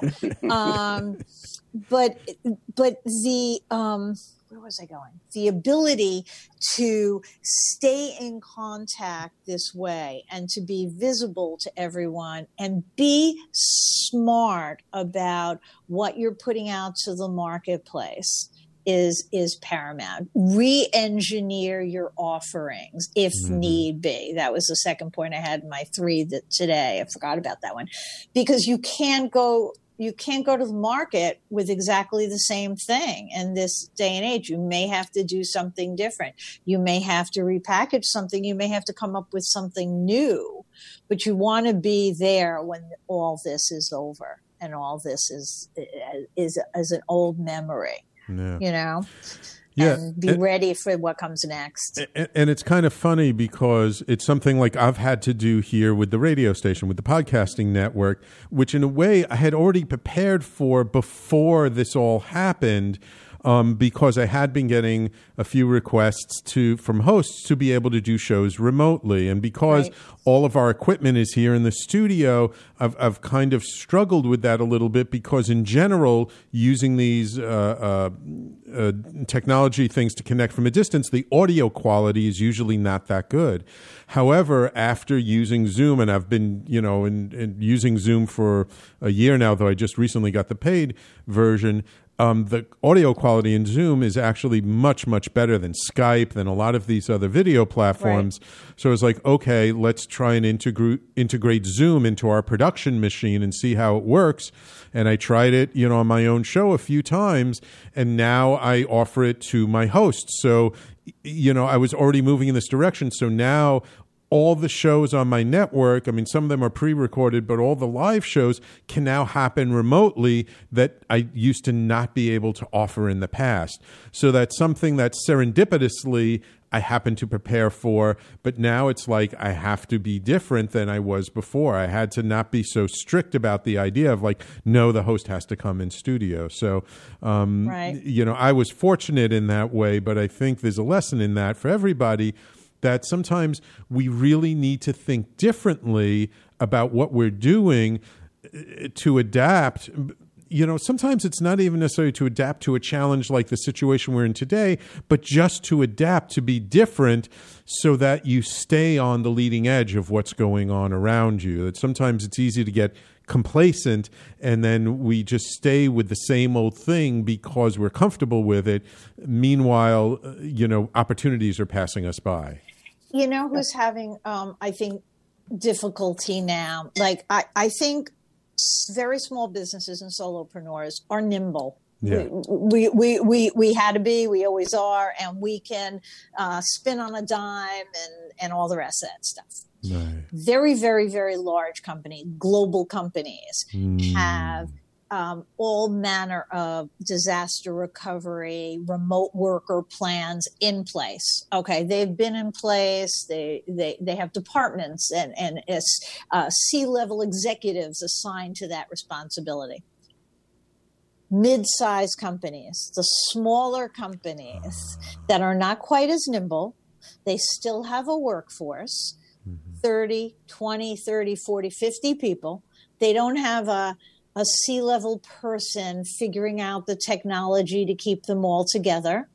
Um, but but the um, where was I going? The ability to stay in contact this way and to be visible to everyone and be smart about what you're putting out to the marketplace is is paramount. Re-engineer your offerings if mm-hmm. need be. That was the second point I had in my three that today. I forgot about that one. Because you can't go you can't go to the market with exactly the same thing in this day and age. You may have to do something different. You may have to repackage something. You may have to come up with something new. But you want to be there when all this is over and all this is is, is an old memory. Yeah. You know, yeah. and be and, ready for what comes next. And, and it's kind of funny because it's something like I've had to do here with the radio station, with the podcasting network, which in a way I had already prepared for before this all happened. um, because I had been getting a few requests to from hosts to be able to do shows remotely. And because right. all of our equipment is here in the studio, I've, I've kind of struggled with that a little bit because in general, using these uh, uh, uh, technology things to connect from a distance, the audio quality is usually not that good. However, after using Zoom, and I've been, you know, in, in using Zoom for a year now, though I just recently got the paid version, um, the audio quality in Zoom is actually much, much better than Skype, than a lot of these other video platforms. Right. So it's like, okay, let's try and integrate integrate Zoom into our production machine and see how it works. And I tried it, you know, on my own show a few times, and now I offer it to my hosts. So, you know, I was already moving in this direction. So now all the shows on my network, I mean, some of them are pre-recorded, but all the live shows can now happen remotely that I used to not be able to offer in the past. So that's something that serendipitously I happen to prepare for, but now it's like I have to be different than I was before. I had to not be so strict about the idea of like, no, the host has to come in studio. So, um, right. you know, I was fortunate in that way, but I think there's a lesson in that for everybody, that sometimes we really need to think differently about what we're doing to adapt. You know, sometimes it's not even necessarily to adapt to a challenge like the situation we're in today, but just to adapt, to be different so that you stay on the leading edge of what's going on around you. That sometimes it's easy to get complacent and then we just stay with the same old thing because we're comfortable with it. Meanwhile, you know, opportunities are passing us by. You know who's having, um, I think, difficulty now? Like, I, I think very small businesses and solopreneurs are nimble. Yeah. We, we, we, we had to be, we always are, and we can uh, spin on a dime and, and all the rest of that stuff. Right. Very, very, very large company, global companies mm. have um, all manner of disaster recovery, remote worker plans in place. Okay, they've been in place. They they they have departments and and uh, C-level executives assigned to that responsibility. Mid-sized companies, the smaller companies uh. that are not quite as nimble, they still have a workforce. thirty, twenty, thirty, forty, fifty people. They don't have a, a C-level person figuring out the technology to keep them all together.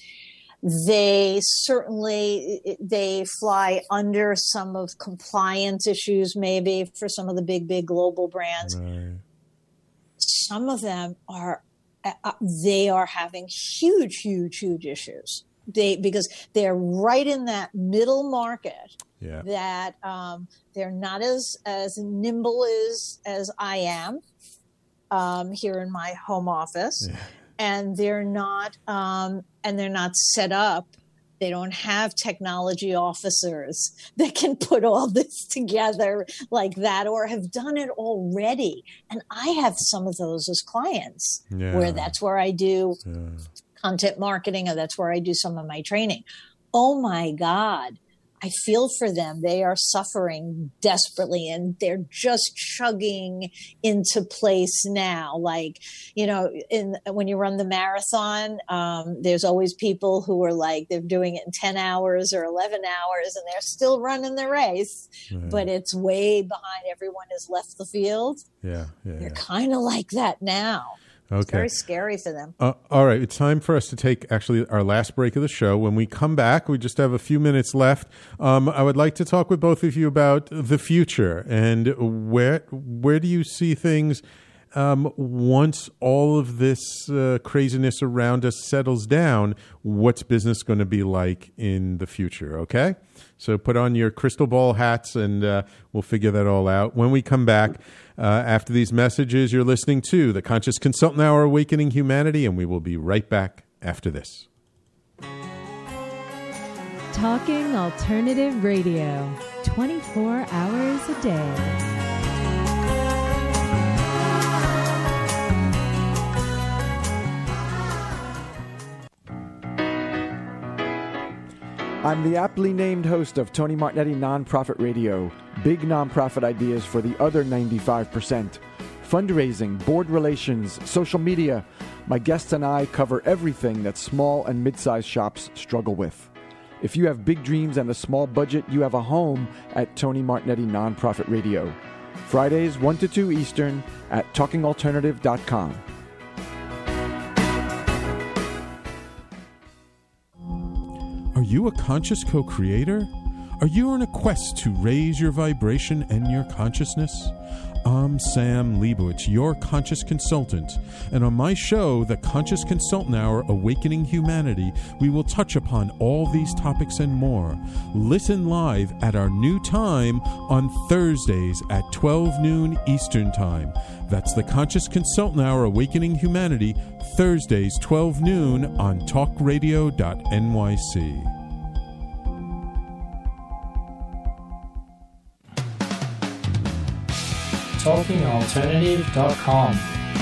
They certainly, they fly under some of compliance issues maybe for some of the big, big global brands. Right. Some of them are, uh, they are having huge, huge, huge issues. They, because they're right in that middle market. Yeah. That um, they're not as as nimble as as I am um, here in my home office, yeah. and they're not um, and they're not set up. They don't have technology officers that can put all this together like that, or have done it already. And I have some of those as clients, yeah. where that's where I do yeah. content marketing, or that's where I do some of my training. Oh my God. I feel for them. They are suffering desperately and they're just chugging into place now. Like, you know, in when you run the marathon, um, there's always people who are like, they're doing it in ten hours or eleven hours and they're still running the race, right. but it's way behind. Everyone has left the field. Yeah. yeah they're yeah. kind of like that now. Okay. It's very scary for them. Uh, all right. It's time for us to take actually our last break of the show. When we come back, we just have a few minutes left. Um, I would like to talk with both of you about the future and where where do you see things um, once all of this uh, craziness around us settles down? What's business going to be like in the future? Okay. So put on your crystal ball hats and uh, we'll figure that all out. When we come back, uh, after these messages, you're listening to the Conscious Consultant Hour, Awakening Humanity, and we will be right back after this. Talking Alternative Radio, twenty-four hours a day. I'm the aptly named host of Tony Martignetti Nonprofit Radio, big nonprofit ideas for the other ninety-five percent. fundraising, board relations, social media. My guests and I cover everything that small and mid-sized shops struggle with. If you have big dreams and a small budget, you have a home at Tony Martignetti Nonprofit Radio. Fridays, one to two Eastern at talking alternative dot com. Are you a conscious co-creator? Are you on a quest to raise your vibration and your consciousness? I'm Sam Leibowitz, your conscious consultant, and on my show, The Conscious Consultant Hour, Awakening Humanity, we will touch upon all these topics and more. Listen live at our new time on Thursdays at twelve noon Eastern Time. That's The Conscious Consultant Hour, Awakening Humanity, Thursdays, twelve noon on talk radio dot N Y C. talking alternative dot com.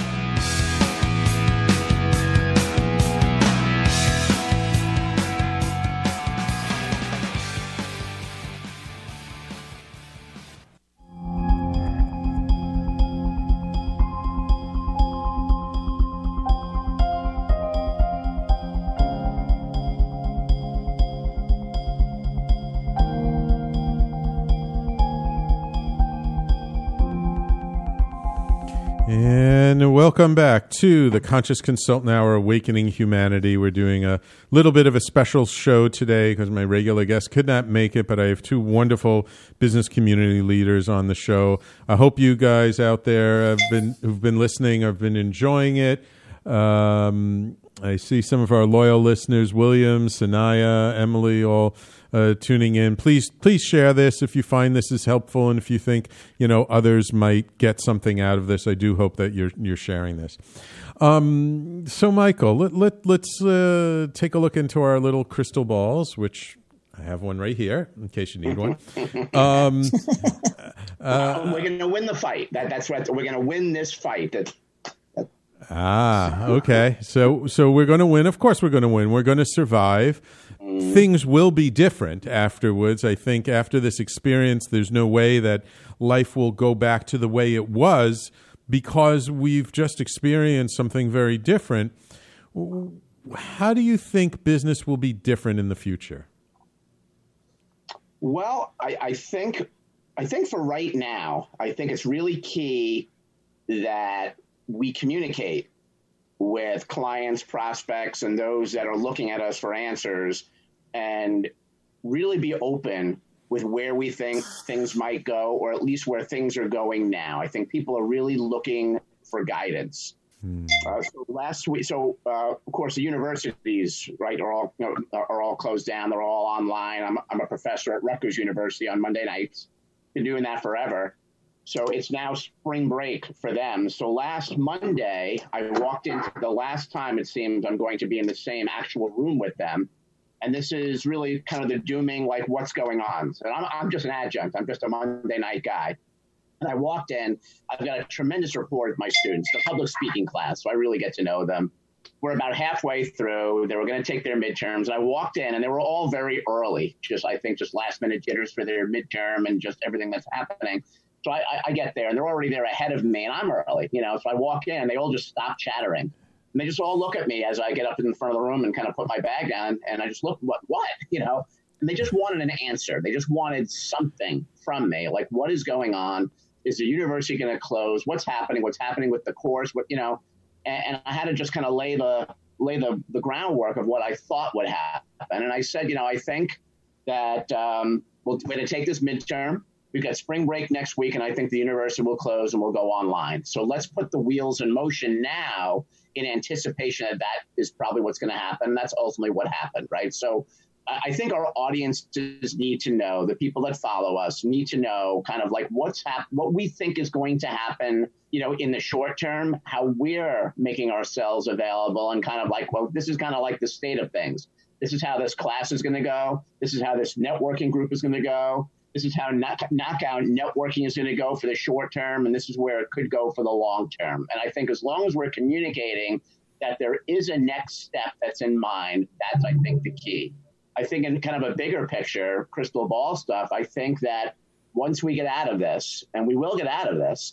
And welcome back to the Conscious Consultant Hour, Awakening Humanity. We're doing a little bit of a special show today because my regular guest could not make it, but I have two wonderful business community leaders on the show. I hope you guys out there have been who've been listening have been enjoying it. Um, I see some of our loyal listeners, William, Sanaya, Emily, all uh, tuning in. Please, please share this if you find this is helpful, and if you think you know others might get something out of this. I do hope that you're you're sharing this. Um, so, Michael, let let let's uh, take a look into our little crystal balls, which I have one right here in case you need one. Um, uh, we're going to win the fight. That, that's what we're going to win this fight. That. Ah, okay. So so we're going to win. Of course we're going to win. We're going to survive. Mm. Things will be different afterwards. I think after this experience, there's no way that life will go back to the way it was because we've just experienced something very different. How do you think business will be different in the future? Well, I, I think I think for right now, I think it's really key that we communicate with clients, prospects, and those that are looking at us for answers and really be open with where we think things might go, or at least where things are going now. I think people are really looking for guidance. Hmm. Uh, so last week, so uh, of course the universities, right, are all you know, are all closed down. They're all online. I'm, I'm a professor at Rutgers University on Monday nights. Been doing that forever. So it's now spring break for them. So last Monday, I walked into the last time it seems I'm going to be in the same actual room with them. And this is really kind of the dooming, like, what's going on? So I'm, I'm just an adjunct. I'm just a Monday night guy. And I walked in. I've got a tremendous rapport with my students, the public speaking class. So I really get to know them. We're about halfway through. They were going to take their midterms. And I walked in, and they were all very early, just I think just last minute jitters for their midterm and just everything that's happening. So I, I get there, and they're already there ahead of me, and I'm early, you know. So I walk in, and they all just stop chattering. And they just all look at me as I get up in front of the room and kind of put my bag down, and I just look, what, what, you know? And they just wanted an answer. They just wanted something from me, like, what is going on? Is the university going to close? What's happening? What's happening with the course? What, you know? And, and I had to just kind of lay the lay the, the groundwork of what I thought would happen. And I said, you know, I think that um, we'll, we're going to take this midterm. We've got spring break next week, and I think the university will close and we'll go online. So let's put the wheels in motion now in anticipation that that is probably what's going to happen. And that's ultimately what happened, right? So I think our audiences need to know, the people that follow us need to know kind of like what's hap- what we think is going to happen, you know, in the short term, how we're making ourselves available, and kind of like, well, this is kind of like the state of things. This is how this class is going to go. This is how this networking group is going to go. This is how knock, knockout networking is going to go for the short term, and this is where it could go for the long term. And I think as long as we're communicating that there is a next step that's in mind, that's, I think, the key. I think in kind of a bigger picture, crystal ball stuff, I think that once we get out of this, and we will get out of this,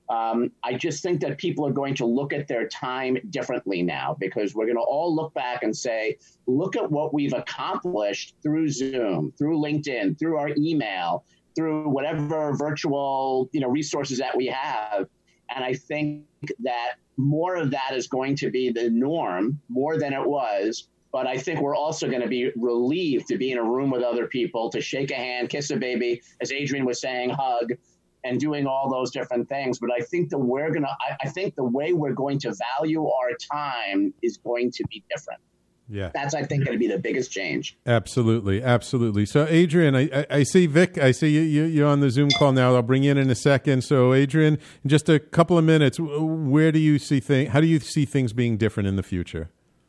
Um, I just think that people are going to look at their time differently now, because we're going to all look back and say, look at what we've accomplished through Zoom, through LinkedIn, through our email, through whatever virtual, you know, resources that we have. And I think that more of that is going to be the norm, more than it was. But I think we're also going to be relieved to be in a room with other people, to shake a hand, kiss a baby, as Adrian was saying, hug, and doing all those different things. But I think that we're going to, I, I think the way we're going to value our time is going to be different. Yeah. That's, I think, going to be the biggest change. Absolutely. Absolutely. So, Adrian, I, I, I see Vic, I see you, you, you're on the Zoom call now. I'll bring you in in a second. So, Adrian, in just a couple of minutes, where do you see things, how do you see things being different in the future?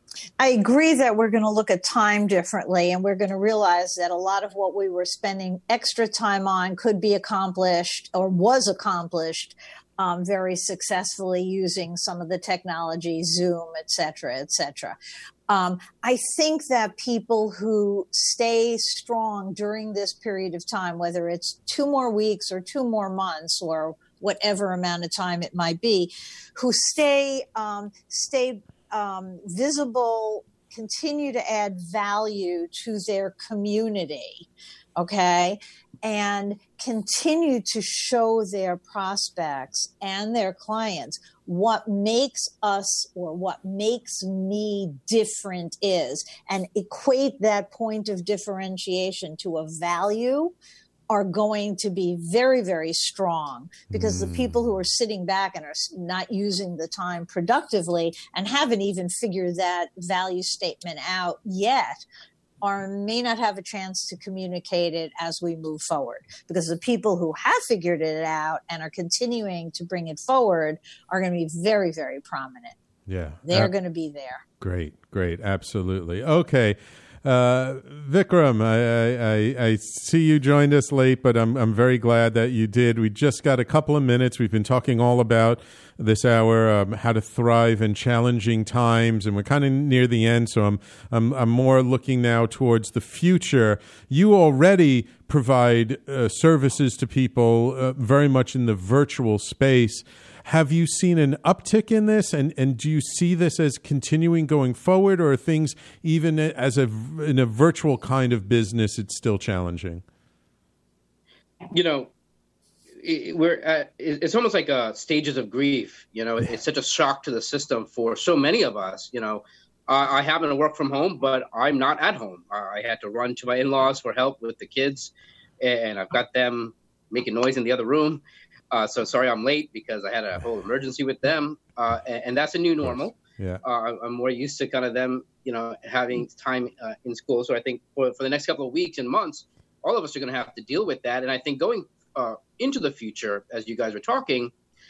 I agree that we're going to look at time differently, and we're going to realize that a lot of what we were spending extra time on could be accomplished or was accomplished um, very successfully using some of the technology, Zoom, et cetera, et cetera. Um, I think that people who stay strong during this period of time, whether it's two more weeks or two more months or whatever amount of time it might be, who stay um, stay um, visible, continue to add value to their community, okay, and continue to show their prospects and their clients what makes us or what makes me different is, and equate that point of differentiation to a value, are going to be very, very strong, because mm. the people who are sitting back and are not using the time productively and haven't even figured that value statement out yet or may not have a chance to communicate it as we move forward, because the people who have figured it out and are continuing to bring it forward are going to be very, very prominent. Yeah. They're uh, going to be there. Great, great. Absolutely. Okay. Uh, Vikram, I, I, I see you joined us late, but I'm I'm very glad that you did. We just got a couple of minutes. We've been talking all about this hour, um, how to thrive in challenging times, and we're kind of near the end. So I'm I'm I'm more looking now towards the future. You already provide uh, services to people uh, very much in the virtual space. Have you seen an uptick in this, and, and do you see this as continuing going forward, or are things, even as a in a virtual kind of business, it's still challenging? You know, it, we're at, it's almost like uh, stages of grief. You know, it's such a shock to the system for so many of us. You know, I, I happen to work from home, but I'm not at home. I had to run to my in-laws for help with the kids, and I've got them making noise in the other room. Uh, so sorry I'm late, because I had a whole emergency with them, uh, and, and that's a new normal. Yeah, uh, I'm more used to kind of them, you know, having time uh, in school. So I think for, for the next couple of weeks and months, all of us are going to have to deal with that. And I think going uh, into the future, as you guys were talking,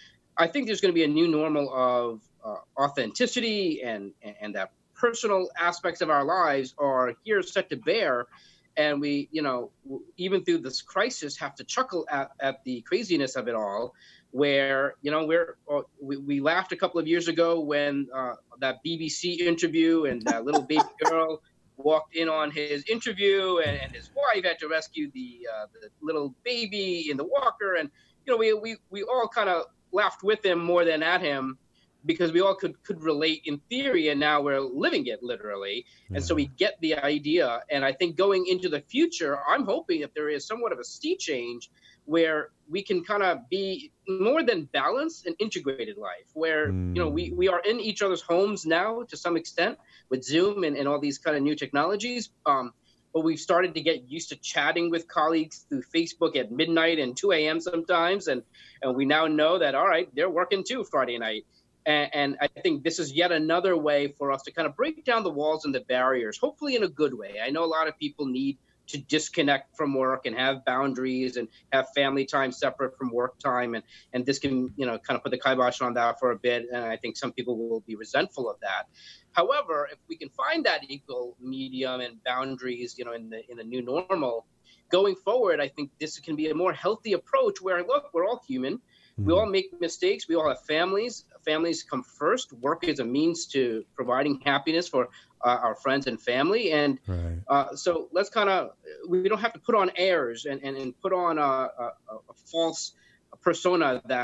I think there's going to be a new normal of uh, authenticity, and, and and that personal aspects of our lives are here set to bear. And we, you know, even through this crisis, have to chuckle at, at the craziness of it all, where, you know, we're we, we laughed a couple of years ago when uh, that B B C interview and that little baby girl walked in on his interview, and, and his wife had to rescue the, uh, the little baby in the walker. And, you know, we we, we all kind of laughed with him more than at him, because we all could, could relate in theory, and now we're living it literally. And so we get the idea. And I think going into the future, I'm hoping that there is somewhat of a sea change where we can kind of be more than balanced and integrated life, where, mm. you know, we, we are in each other's homes now to some extent with Zoom and, and all these kind of new technologies. Um, but we've started to get used to chatting with colleagues through Facebook at midnight and two a.m. sometimes. And, and we now know that, all right, they're working too Friday night. And I think this is yet another way for us to kind of break down the walls and the barriers, hopefully in a good way. I know a lot of people need to disconnect from work and have boundaries and have family time separate from work time. And, and this can, you know, kind of put the kibosh on that for a bit. And I think some people will be resentful of that. However, if we can find that equal medium and boundaries, you know, in the in the new normal, going forward, I think this can be a more healthy approach where, look, we're all human. We all make mistakes. We all have families. Families come first. Work is a means to providing happiness for uh, our friends and family. And right. uh, so let's kind of, we don't have to put on airs and, and, and put on a, a, a false persona that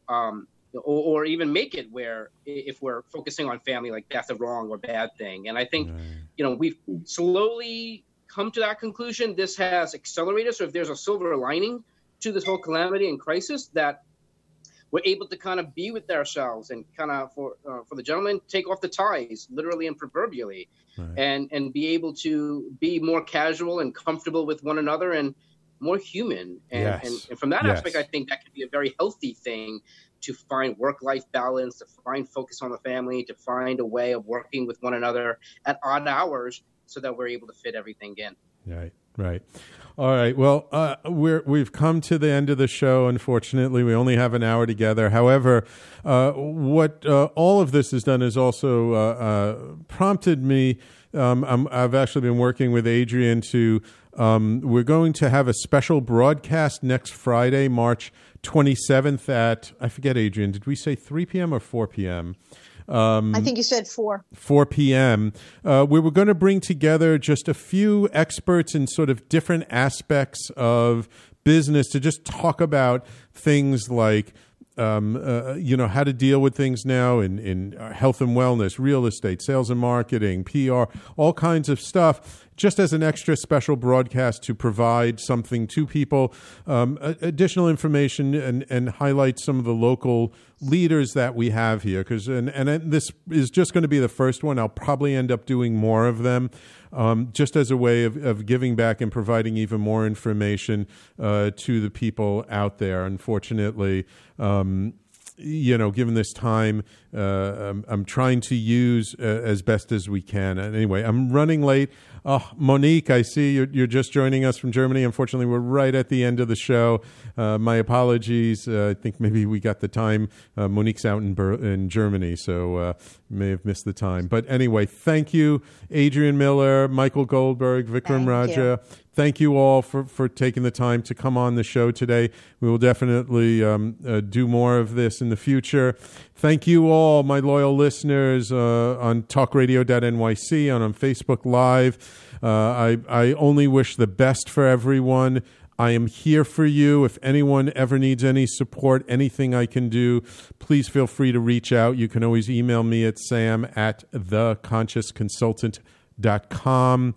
um, or, or even make it where if we're focusing on family, like that's a wrong or bad thing. And I think, right. you know, we've slowly come to that conclusion. This has accelerated. So if there's a silver lining to this whole calamity and crisis, that we're able to kind of be with ourselves and kind of, for uh, for the gentleman, take off the ties, literally and proverbially, right. and and be able to be more casual and comfortable with one another and more human. And, yes. and, and from that yes. aspect, I think that could be a very healthy thing, to find work-life balance, to find focus on the family, to find a way of working with one another at odd hours so that we're able to fit everything in. Right, right. All right. Well, uh, we're, we've come to the end of the show. Unfortunately, we only have an hour together. However, uh, what uh, all of this has done is also uh, uh, prompted me. Um, I'm, I've actually been working with Adrian to, um, we're going to have a special broadcast next Friday, March twenty-seventh at, I forget, Adrian, did we say three p.m. or four p.m.? Um, I think you said four. four p.m. Uh, we were going to bring together just a few experts in sort of different aspects of business to just talk about things like, um, uh, you know, how to deal with things now in, in health and wellness, real estate, sales and marketing, P R, all kinds of stuff, just as an extra special broadcast to provide something to people, um, additional information and, and highlight some of the local leaders that we have here. Because and, and this is just going to be the first one. I'll probably end up doing more of them, um, just as a way of, of giving back and providing even more information uh, to the people out there. Unfortunately, um, you know, given this time, uh, I'm, I'm trying to use uh, as best as we can. And anyway, I'm running late. Oh, Monique, I see you're, you're just joining us from Germany. Unfortunately, we're right at the end of the show. Uh, my apologies. Uh, I think maybe we got the time. Uh, Monique's out in, Ber- in Germany, so uh, may have missed the time. But anyway, thank you, Adrian Miller, Michael Goldberg, Vikram Thank Raja. you. Thank you all for, for taking the time to come on the show today. We will definitely um, uh, do more of this in the future. Thank you all, my loyal listeners uh, on talk radio dot N Y C and on Facebook Live. Uh, I, I only wish the best for everyone. I am here for you. If anyone ever needs any support, anything I can do, please feel free to reach out. You can always email me at sam at the conscious consultant dot com.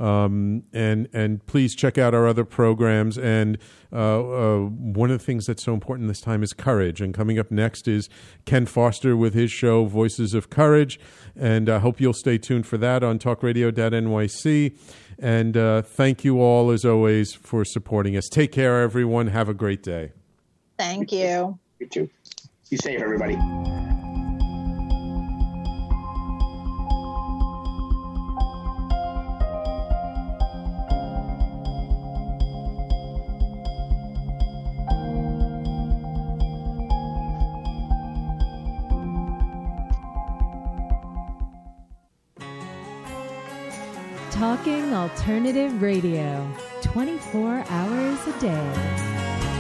Um, and and please check out our other programs. And uh, uh, one of the things that's so important this time is courage. And coming up next is Ken Foster with his show, Voices of Courage. And I hope you'll stay tuned for that on talk radio dot N Y C. And uh, thank you all, as always, for supporting us. Take care, everyone. Have a great day. Thank you. You too. Be safe, everybody. Talking Alternative Radio, twenty-four hours a day.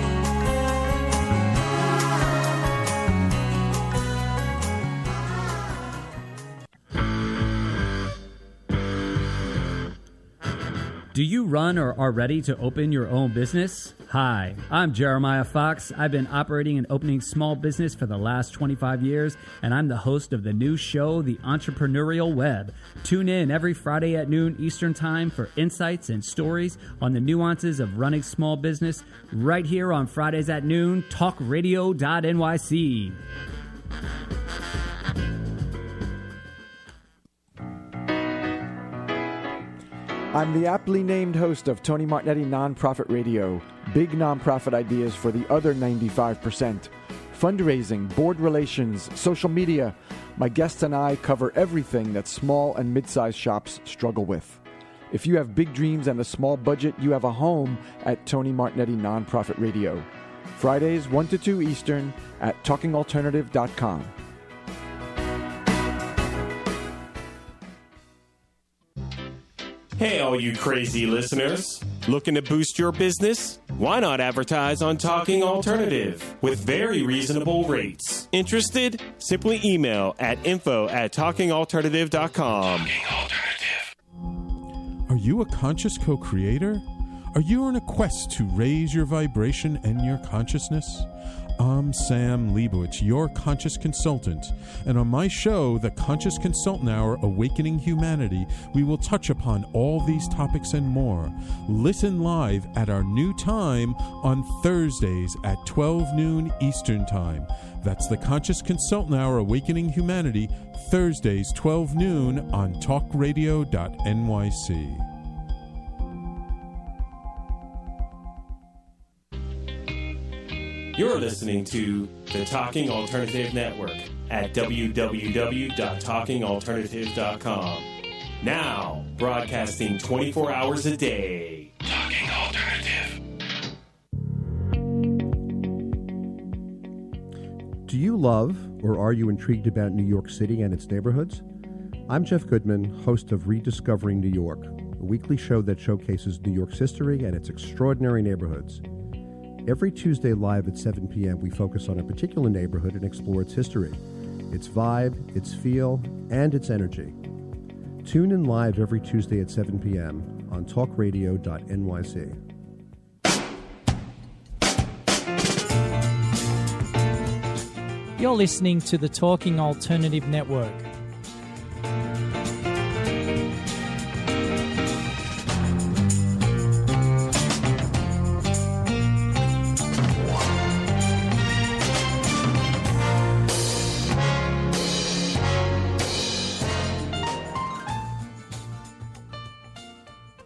Do you run or are ready to open your own business? Hi, I'm Jeremiah Fox. I've been operating and opening small business for the last twenty-five years, and I'm the host of the new show, The Entrepreneurial Web. Tune in every Friday at noon Eastern Time for insights and stories on the nuances of running small business right here on Fridays at noon, talk radio dot N Y C. I'm the aptly named host of Tony Martignetti Nonprofit Radio, big nonprofit ideas for the other ninety-five percent. Fundraising, board relations, social media. My guests and I cover everything that small and mid-sized shops struggle with. If you have big dreams and a small budget, you have a home at Tony Martignetti Nonprofit Radio. Fridays, one to two Eastern at talking alternative dot com. Hey, all you crazy listeners. Looking to boost your business? Why not advertise on Talking Alternative with very reasonable rates? Interested? Simply email at info at talking alternative dot com. Talking Alternative. Are you a conscious co-creator? Are you on a quest to raise your vibration and your consciousness? I'm Sam Leibowitz, your conscious consultant, and on my show, The Conscious Consultant Hour Awakening Humanity, we will touch upon all these topics and more. Listen live at our new time on Thursdays at twelve noon Eastern Time. That's The Conscious Consultant Hour Awakening Humanity, Thursdays, twelve noon on talk radio dot N Y C. You're listening to the Talking Alternative Network at w w w dot talking alternative dot com. Now, broadcasting twenty-four hours a day. Talking Alternative. Do you love or are you intrigued about New York City and its neighborhoods? I'm Jeff Goodman, host of Rediscovering New York, a weekly show that showcases New York's history and its extraordinary neighborhoods. Every Tuesday live at seven p.m., we focus on a particular neighborhood and explore its history, its vibe, its feel, and its energy. Tune in live every Tuesday at seven p.m. on talk radio dot N Y C. You're listening to the Talking Alternative Network.